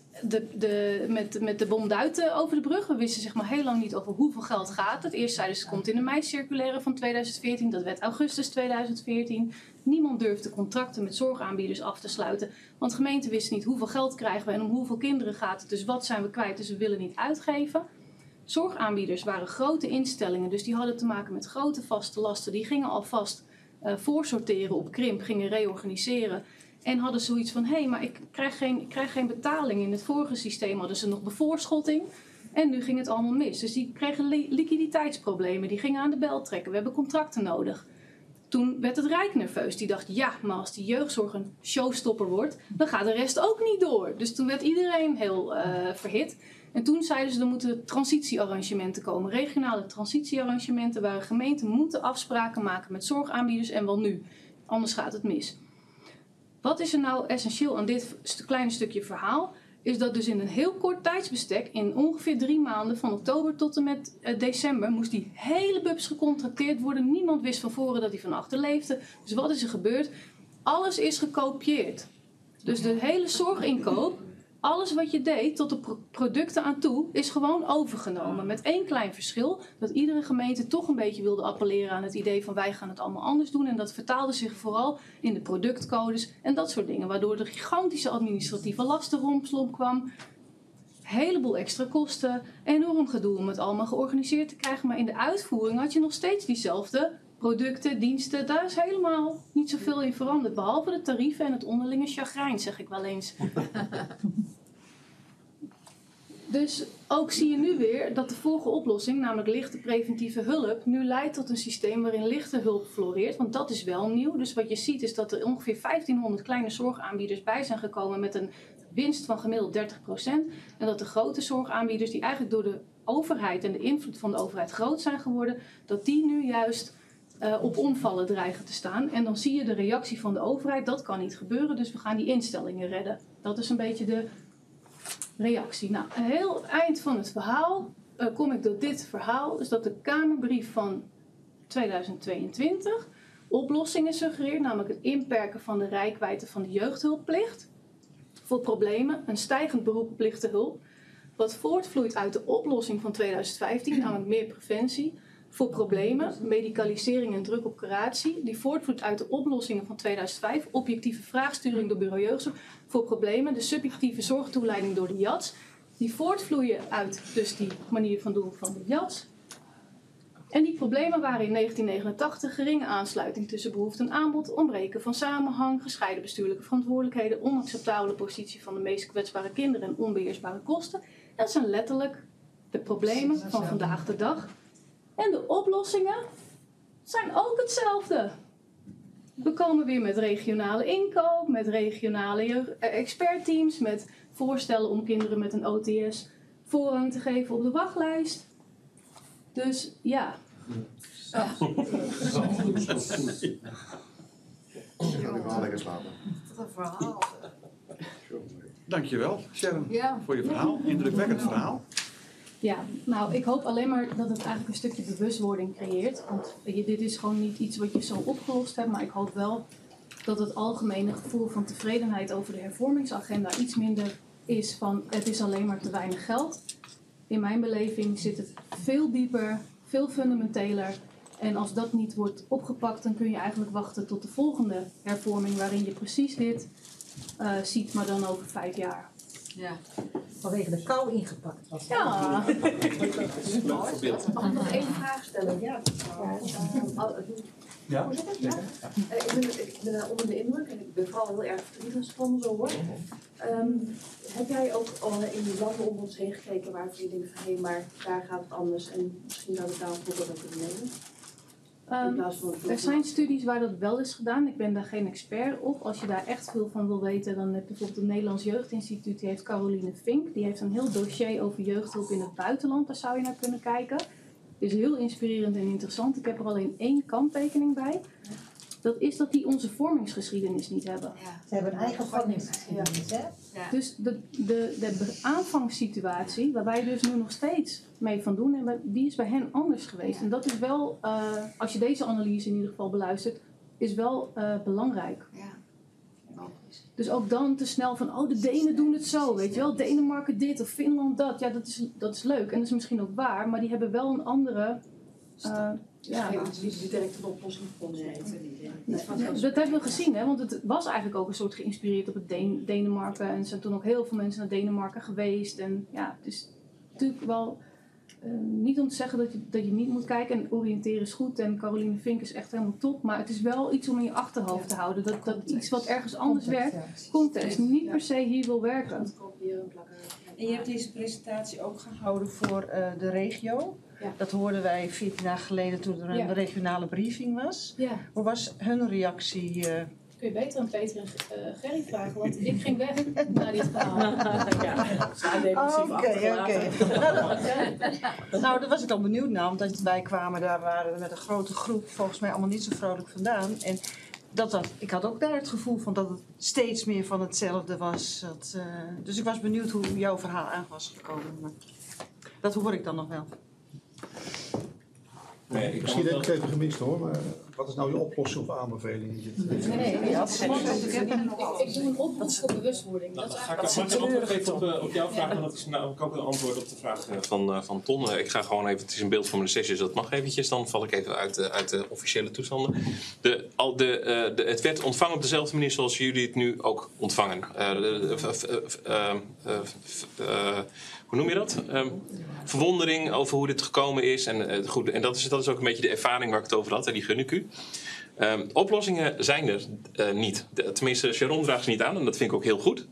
de bomduiten over de brug. We wisten zeg maar heel lang niet over hoeveel geld gaat het. Eerst zeiden ze het komt in de mei-circulaire van 2014. Dat werd augustus 2014. Niemand durfde contracten met zorgaanbieders af te sluiten. Want gemeenten wisten niet hoeveel geld krijgen we en om hoeveel kinderen gaat het. Dus wat zijn we kwijt, dus we willen niet uitgeven. Zorgaanbieders waren grote instellingen, dus die hadden te maken met grote vaste lasten. Die gingen alvast voorsorteren op krimp, gingen reorganiseren. En hadden zoiets van, hé, maar ik krijg geen betaling. In het vorige systeem hadden ze nog bevoorschotting. En nu ging het allemaal mis. Dus die kregen liquiditeitsproblemen. Die gingen aan de bel trekken. We hebben contracten nodig. Toen werd het Rijk nerveus. Die dacht, ja, maar als die jeugdzorg een showstopper wordt, dan gaat de rest ook niet door. Dus toen werd iedereen heel verhit. En toen zeiden ze, er moeten transitiearrangementen komen. Regionale transitiearrangementen waar gemeenten moeten afspraken maken met zorgaanbieders. En wel nu. Anders gaat het mis. Wat is er nou essentieel aan dit kleine stukje verhaal? Is dat dus in een heel kort tijdsbestek, in ongeveer 3 maanden, van oktober tot en met december, moest die hele bubs gecontracteerd worden. Niemand wist van voren dat hij van achter leefde. Dus wat is er gebeurd? Alles is gekopieerd. Dus de hele zorginkoop, alles wat je deed tot de producten aan toe, is gewoon overgenomen. Met één klein verschil, dat iedere gemeente toch een beetje wilde appelleren aan het idee van wij gaan het allemaal anders doen. En dat vertaalde zich vooral in de productcodes en dat soort dingen. Waardoor er gigantische administratieve lastenrompslomp kwam. Een heleboel extra kosten, enorm gedoe om het allemaal georganiseerd te krijgen. Maar in de uitvoering had je nog steeds diezelfde producten, diensten. Daar is helemaal niet zoveel in veranderd. Behalve de tarieven en het onderlinge chagrijn, zeg ik wel eens. Dus ook zie je nu weer dat de vorige oplossing, namelijk lichte preventieve hulp, nu leidt tot een systeem waarin lichte hulp floreert. Want dat is wel nieuw. Dus wat je ziet is dat er ongeveer 1500 kleine zorgaanbieders bij zijn gekomen met een winst van gemiddeld 30%. En dat de grote zorgaanbieders, die eigenlijk door de overheid en de invloed van de overheid groot zijn geworden, dat die nu juist op omvallen dreigen te staan. En dan zie je de reactie van de overheid, dat kan niet gebeuren, dus we gaan die instellingen redden. Dat is een beetje de reactie. Nou, een heel eind van het verhaal kom ik door dit verhaal. Dus dat de Kamerbrief van 2022 oplossingen suggereert, namelijk het inperken van de reikwijdte van de jeugdhulpplicht voor problemen, een stijgend beroep op lichte hulp, wat voortvloeit uit de oplossing van 2015, namelijk meer preventie voor problemen, medicalisering en druk op curatie, die voortvloeit uit de oplossingen van 2005, objectieve vraagsturing door Bureau Jeugdzorg voor problemen, de subjectieve zorgtoeleiding door de JATS, die voortvloeien uit dus die manier van doen van de JATS. En die problemen waren in 1989 geringe aansluiting tussen behoefte en aanbod, ontbreken van samenhang, gescheiden bestuurlijke verantwoordelijkheden, onacceptabele positie van de meest kwetsbare kinderen en onbeheersbare kosten. Dat zijn letterlijk de problemen van vandaag de dag. En de oplossingen zijn ook hetzelfde. We komen weer met regionale inkoop, met regionale expertteams, met voorstellen om kinderen met een OTS voorrang te geven op de wachtlijst. Dus ja. Ja, ik ga lekker slapen. Wat een verhaal. Dankjewel, Sharon, Ja. voor je verhaal. Indrukwekkend verhaal. Ja, nou, ik hoop alleen maar dat het eigenlijk een stukje bewustwording creëert. Want dit is gewoon niet iets wat je zo opgelost hebt. Maar ik hoop wel dat het algemene gevoel van tevredenheid over de hervormingsagenda iets minder is van het is alleen maar te weinig geld. In mijn beleving zit het veel dieper, veel fundamenteler. En als dat niet wordt opgepakt, dan kun je eigenlijk wachten tot de volgende hervorming waarin je precies dit ziet, maar dan over 5 jaar. Ja. Vanwege de kou ingepakt was. Ja. Leuk voorbeeld. Mag ik nog één vraag stellen? Ja. Ja? Voorzitter? Ja. Ik ben onder de indruk en ik ben vooral heel erg verdrietig van zo hoor. Heb jij ook al in de landen om ons heen gekeken waarvan je denkt van hé, maar daar gaat het anders en misschien zou ik daar een voorbeeld aan kunnen nemen? In plaats van Er zijn studies waar dat wel is gedaan. Ik ben daar geen expert op. Als je daar echt veel van wil weten, dan heb je bijvoorbeeld het Nederlands Jeugdinstituut. Die heeft Caroline Fink. Die heeft een heel dossier over jeugdhulp in het buitenland. Daar zou je naar kunnen kijken. Het is heel inspirerend en interessant. Ik heb er alleen 1 kanttekening bij. Dat is dat die onze vormingsgeschiedenis niet hebben. Ze hebben een eigen vormingsgeschiedenis, hè? Ja. Dus de aanvangssituatie, waar wij dus nu nog steeds mee van doen, en die is bij hen anders geweest. En dat is wel, als je deze analyse in ieder geval beluistert, is wel belangrijk. Dus ook dan te snel van, oh de Denen doen het zo, weet je wel. Denemarken dit of Finland dat. Ja, dat is leuk en dat is misschien ook waar, maar die hebben wel een andere... Die direct een oplossing gevonden heeft. Dat hebben we gezien, hè? Want het was eigenlijk ook een soort geïnspireerd op het Denemarken. En er zijn toen ook heel veel mensen naar Denemarken geweest. En ja, het is natuurlijk wel niet om te zeggen dat je niet moet kijken. En oriënteren is goed. En Caroline Fink is echt helemaal top. Maar het is wel iets om in je achterhoofd te houden. Dat iets wat ergens anders werkt, context, niet per se hier wil werken. En je hebt deze presentatie ook gehouden voor de regio. Ja. Dat hoorden wij 14 dagen geleden toen er een regionale briefing was. Ja. Hoe was hun reactie? Kun je beter aan Peter en Gerry vragen, want ik ging weg na dit verhaal. Oké. Nou, daar was ik al benieuwd naar, omdat wij kwamen, daar waren we met een grote groep, volgens mij allemaal niet zo vrolijk vandaan. En ik had ook daar het gevoel van dat het steeds meer van hetzelfde was. Dus ik was benieuwd hoe jouw verhaal aan was gekomen. Maar dat hoor ik dan nog wel. Nee, misschien heb ik het even gemist hoor, maar wat is nou je oplossing of aanbeveling? Ik doe een oproep voor bewustwording. Dat is Mag ik een antwoord geven op jouw vraag? Dat is nou ook een antwoord op de vraag van Ton. Ik ga gewoon even, het is een beeld van mijn sessie, dus dat mag eventjes. Dan val ik even uit de officiële toestanden. Het werd ontvangen op dezelfde manier zoals jullie het nu ook ontvangen. Hoe noem je dat? Verwondering over hoe dit gekomen is. En dat is ook een beetje de ervaring waar ik het over had. En die gun ik u. Oplossingen zijn er niet. Tenminste, Sharon draagt ze niet aan. En dat vind ik ook heel goed.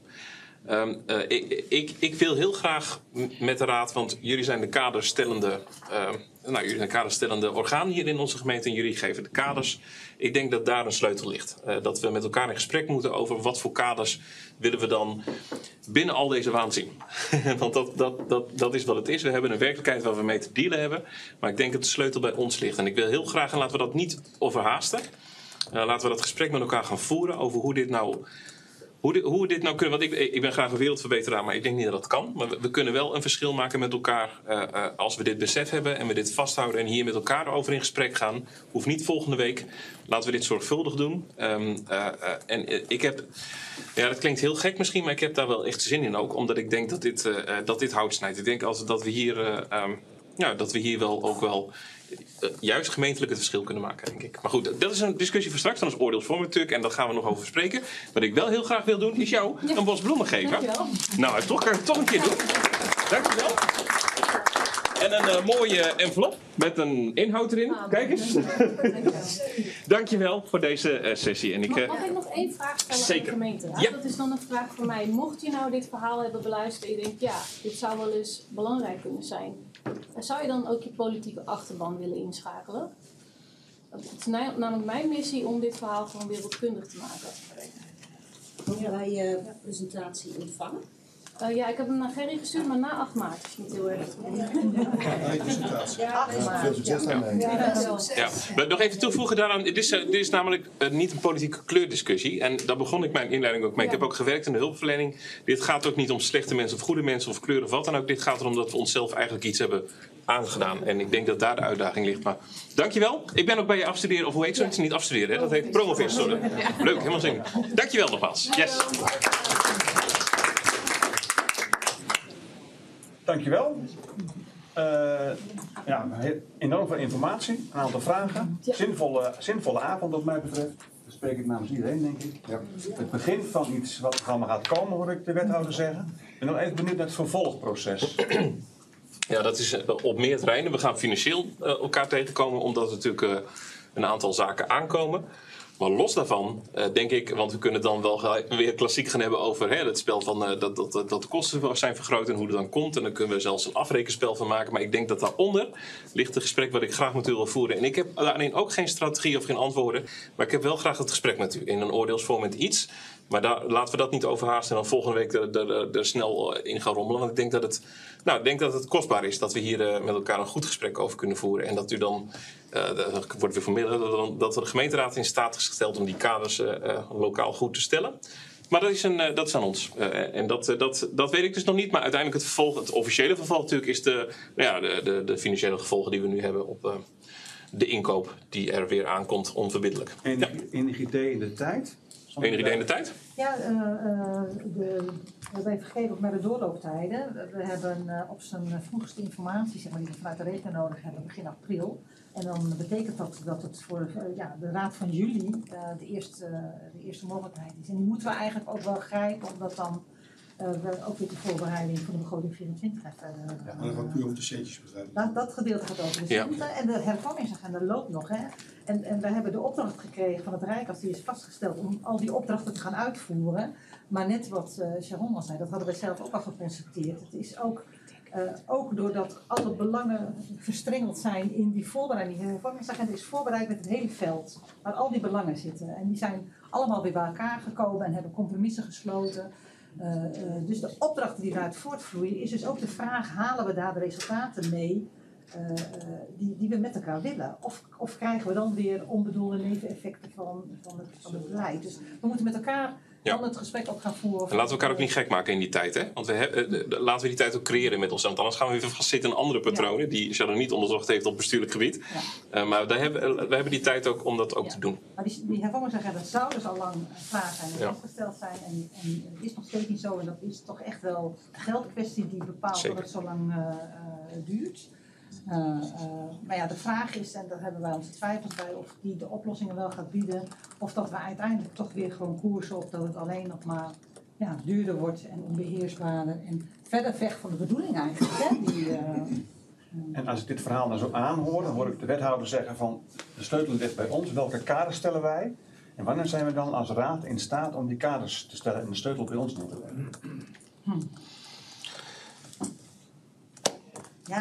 Ik wil heel graag met de raad, want jullie zijn de kaderstellende orgaan hier in onze gemeente en jullie geven de kaders. Ik denk dat daar een sleutel ligt. Dat we met elkaar in gesprek moeten over wat voor kaders willen we dan binnen al deze waanzin. Want dat is wat het is. We hebben een werkelijkheid waar we mee te dealen hebben. Maar ik denk dat de sleutel bij ons ligt. En ik wil heel graag, en laten we dat niet overhaasten. Laten we dat gesprek met elkaar gaan voeren over hoe we dit nou kunnen. Want ik ben graag een wereldverbeteraar, maar ik denk niet dat dat kan. Maar we kunnen wel een verschil maken met elkaar als we dit besef hebben en we dit vasthouden en hier met elkaar over in gesprek gaan. Hoeft niet volgende week. Laten we dit zorgvuldig doen. En ik heb, dat klinkt heel gek misschien, maar ik heb daar wel echt zin in ook. Omdat ik denk dat dit hout snijdt. Ik denk dat we hier wel juist gemeentelijk het verschil kunnen maken, denk ik. Maar goed, dat is een discussie voor straks. Dan is oordeelsvorming natuurlijk en daar gaan we nog over spreken. Wat ik wel heel graag wil doen, is jou een bos bloemen geven. Dankjewel. Nou, toch een keer doen. Dankjewel. En een mooie envelop met een inhoud erin. Kijk eens. Dankjewel voor deze sessie. En Mag ik nog één vraag stellen aan de gemeenteraad? Ja. Dat is dan een vraag voor mij. Mocht je nou dit verhaal hebben beluisterd en je denkt, ja, dit zou wel eens belangrijk kunnen zijn. Zou je dan ook je politieke achterban willen inschakelen? Het is namelijk mijn missie om dit verhaal gewoon wereldkundig te maken. Mogen wij je presentatie ontvangen? Ja, ik heb hem naar Gerry gestuurd, maar na 8 maart. Dus niet heel erg. presentatie. Veel succes daarmee. Ja, maar nog even toevoegen daaraan. Dit is namelijk niet een politieke kleurdiscussie. En daar begon ik mijn inleiding ook mee. Ik heb ook gewerkt in de hulpverlening. Dit gaat ook niet om slechte mensen of goede mensen of kleur of wat dan ook. Dit gaat erom dat we onszelf eigenlijk iets hebben aangedaan. En ik denk dat daar de uitdaging ligt. Maar dankjewel. Ik ben ook bij je afstuderen. Of hoe heet zoiets? Niet afstuderen, hè? Dat heet promoveren. Leuk, helemaal zin. Dankjewel nogmaals. Yes. Dankjewel. Enorm veel informatie, een aantal vragen. Zinvolle avond wat mij betreft. Dat spreek ik namens iedereen, denk ik. Ja. Het begin van iets wat er allemaal gaat komen, hoor ik de wethouder zeggen. Ik ben nog even benieuwd naar het vervolgproces. Ja, dat is op meer terreinen. We gaan financieel elkaar tegenkomen, omdat er natuurlijk een aantal zaken aankomen. Maar los daarvan, denk ik, want we kunnen dan wel weer klassiek gaan hebben over het spel van dat de kosten zijn vergroot en hoe dat dan komt. En dan kunnen we zelfs een afrekenspel van maken. Maar ik denk dat daaronder ligt een gesprek wat ik graag met u wil voeren. En ik heb daarin ook geen strategie of geen antwoorden. Maar ik heb wel graag het gesprek met u in een oordeelsvorm met iets. Maar laten we dat niet overhaasten en dan volgende week er snel in gaan rommelen. Want ik denk dat het kostbaar is dat we hier met elkaar een goed gesprek over kunnen voeren. En dat u dan, wordt weer vermidden, dat de gemeenteraad in staat is gesteld om die kaders lokaal goed te stellen. Maar dat is aan ons. En dat weet ik dus nog niet. Maar uiteindelijk het officiële vervolg natuurlijk is de financiële gevolgen die we nu hebben op de inkoop die er weer aankomt onverbiddelijk. Enig idee in de tijd? Enig idee in de tijd? Ja, we hebben even gekeken ook naar de doorlooptijden. We hebben op zijn vroegste informatie, zeg maar, die we vanuit de regio nodig hebben, begin april. En dan betekent dat het voor de raad van juli de eerste mogelijkheid is. En die moeten we eigenlijk ook wel grijpen, omdat dan we ook weer de voorbereiding van de begroting 24 hebben. Ja, maar dat gaat puur over de centjes begrijpen. Dat gedeelte gaat over de centen. En de hervormingsagenda loopt nog. Hè? En we hebben de opdracht gekregen van het Rijk, als die is vastgesteld, om al die opdrachten te gaan uitvoeren. Maar net wat Sharon al zei, dat hadden wij zelf ook al geconstateerd. Het is ook doordat alle belangen verstrengeld zijn in die voorbereiding. De hervormingsagenda is voorbereid met het hele veld, waar al die belangen zitten. En die zijn allemaal weer bij elkaar gekomen en hebben compromissen gesloten. Dus de opdrachten die daaruit voortvloeien, is dus ook de vraag: halen we daar de resultaten mee die we met elkaar willen? Of krijgen we dan weer onbedoelde neveneffecten van het beleid? Dus we moeten met elkaar dan het gesprek ook gaan voeren. En laten we elkaar ook niet gek maken in die tijd. Hè? Want laten we die tijd ook creëren met ons. Want anders gaan we weer vastzitten in andere patronen die Sharon niet onderzocht heeft op bestuurlijk gebied. Ja. Maar we hebben die tijd ook om dat ook te doen. Maar die hervormingsagenda zou dus al lang klaar zijn en opgesteld zijn. En het is nog steeds niet zo. En dat is toch echt wel een geldkwestie die bepaalt dat het zo lang duurt. Maar ja, de vraag is, en daar hebben wij onze twijfels bij, of die de oplossingen wel gaat bieden. Of dat we uiteindelijk toch weer gewoon koersen op dat het alleen nog maar duurder wordt en onbeheersbaarder. En verder weg van de bedoeling eigenlijk. Hè? En als ik dit verhaal dan zo aanhoor, dan hoor ik de wethouder zeggen van de sleutel ligt bij ons. Welke kaders stellen wij? En wanneer zijn we dan als raad in staat om die kaders te stellen en de sleutel bij ons neer te leggen? Ja.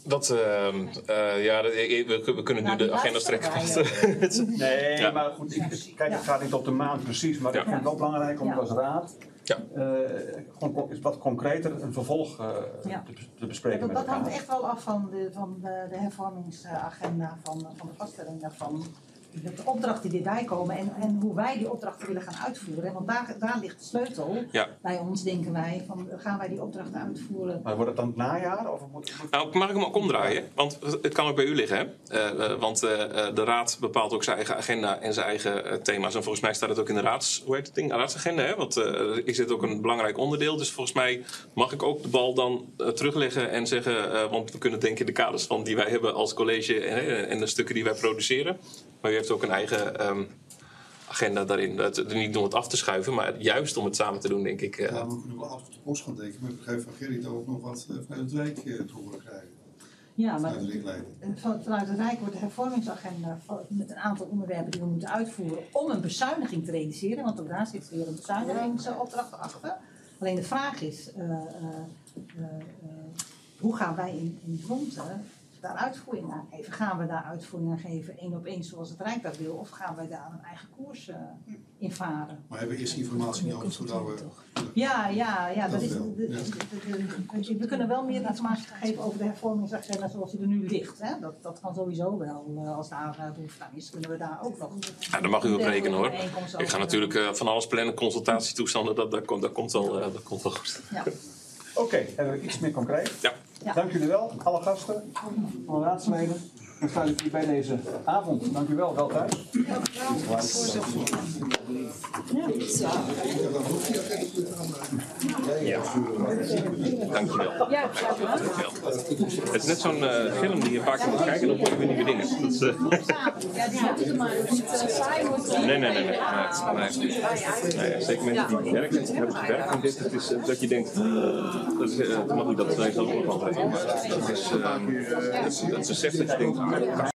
We kunnen nu de agenda strekken. Nee, maar goed, kijk, het gaat niet op de maand precies, maar ik vind het wel belangrijk om als raad gewoon wat concreter een vervolg te bespreken met elkaar. Dat hangt echt wel af van de hervormingsagenda, van de vaststelling daarvan. De opdrachten die erbij komen en hoe wij die opdrachten willen gaan uitvoeren. Want daar ligt de sleutel. Ja. Bij ons denken wij, gaan wij die opdrachten uitvoeren. Maar wordt het dan het najaar? Of Nou, mag ik hem ook omdraaien? Want het kan ook bij u liggen. Hè? Want de raad bepaalt ook zijn eigen agenda en zijn eigen thema's. En volgens mij staat het ook in de raadsagenda. Hè? Want is dit ook een belangrijk onderdeel. Dus volgens mij mag ik ook de bal dan terugleggen en zeggen. Want we kunnen denken in de kaders van die wij hebben als college en de stukken die wij produceren. Maar u heeft ook een eigen agenda daarin. Niet om het af te schuiven, maar juist om het samen te doen, denk ik. Ja, we kunnen wel af op de post gaan denken. Maar ik begrijp van Gerrit ook nog wat vanuit het Rijk te horen krijgen. Ja, maar vanuit het Rijk wordt de hervormingsagenda met een aantal onderwerpen die we moeten uitvoeren om een bezuiniging te realiseren. Want ook daar zit weer een bezuinigingsopdracht achter. Alleen de vraag is, hoe gaan wij in fronten daar uitvoering aan geven? Gaan we daar uitvoering aan geven, 1 op 1 zoals het Rijk dat wil? Of gaan wij daar een eigen koers in varen? Maar hebben we eerst informatie nodig zodat we... Ja, dat is, we kunnen wel meer informatie geven over de hervormingsagenda zoals die er nu ligt. Hè? Dat kan sowieso wel. Als daar behoefte aan is, kunnen we daar ook nog... Ja, daar mag u op rekenen hoor. Ik ga natuurlijk van alles plannen, consultatietoestanden, dat komt wel goed. Ja. Oké, hebben we iets meer concreet? Ja. Dank jullie wel, alle gasten, alle raadsleden. Dan sluit ik hier bij deze avond. Dank u wel, wel thuis. Dankjewel. Ja, dankjewel. Het is net zo'n film die je vaak moet kijken en dan hoor je weer nieuwe dingen. Dat is, Ja, die hebben te maken met saai wordt. Nee. Zeker mensen die werken, hebben gewerkt aan dit. Het is dat je denkt, dat mag niet dat het zo overal. Maar het is, dat ze zegt dat je denkt,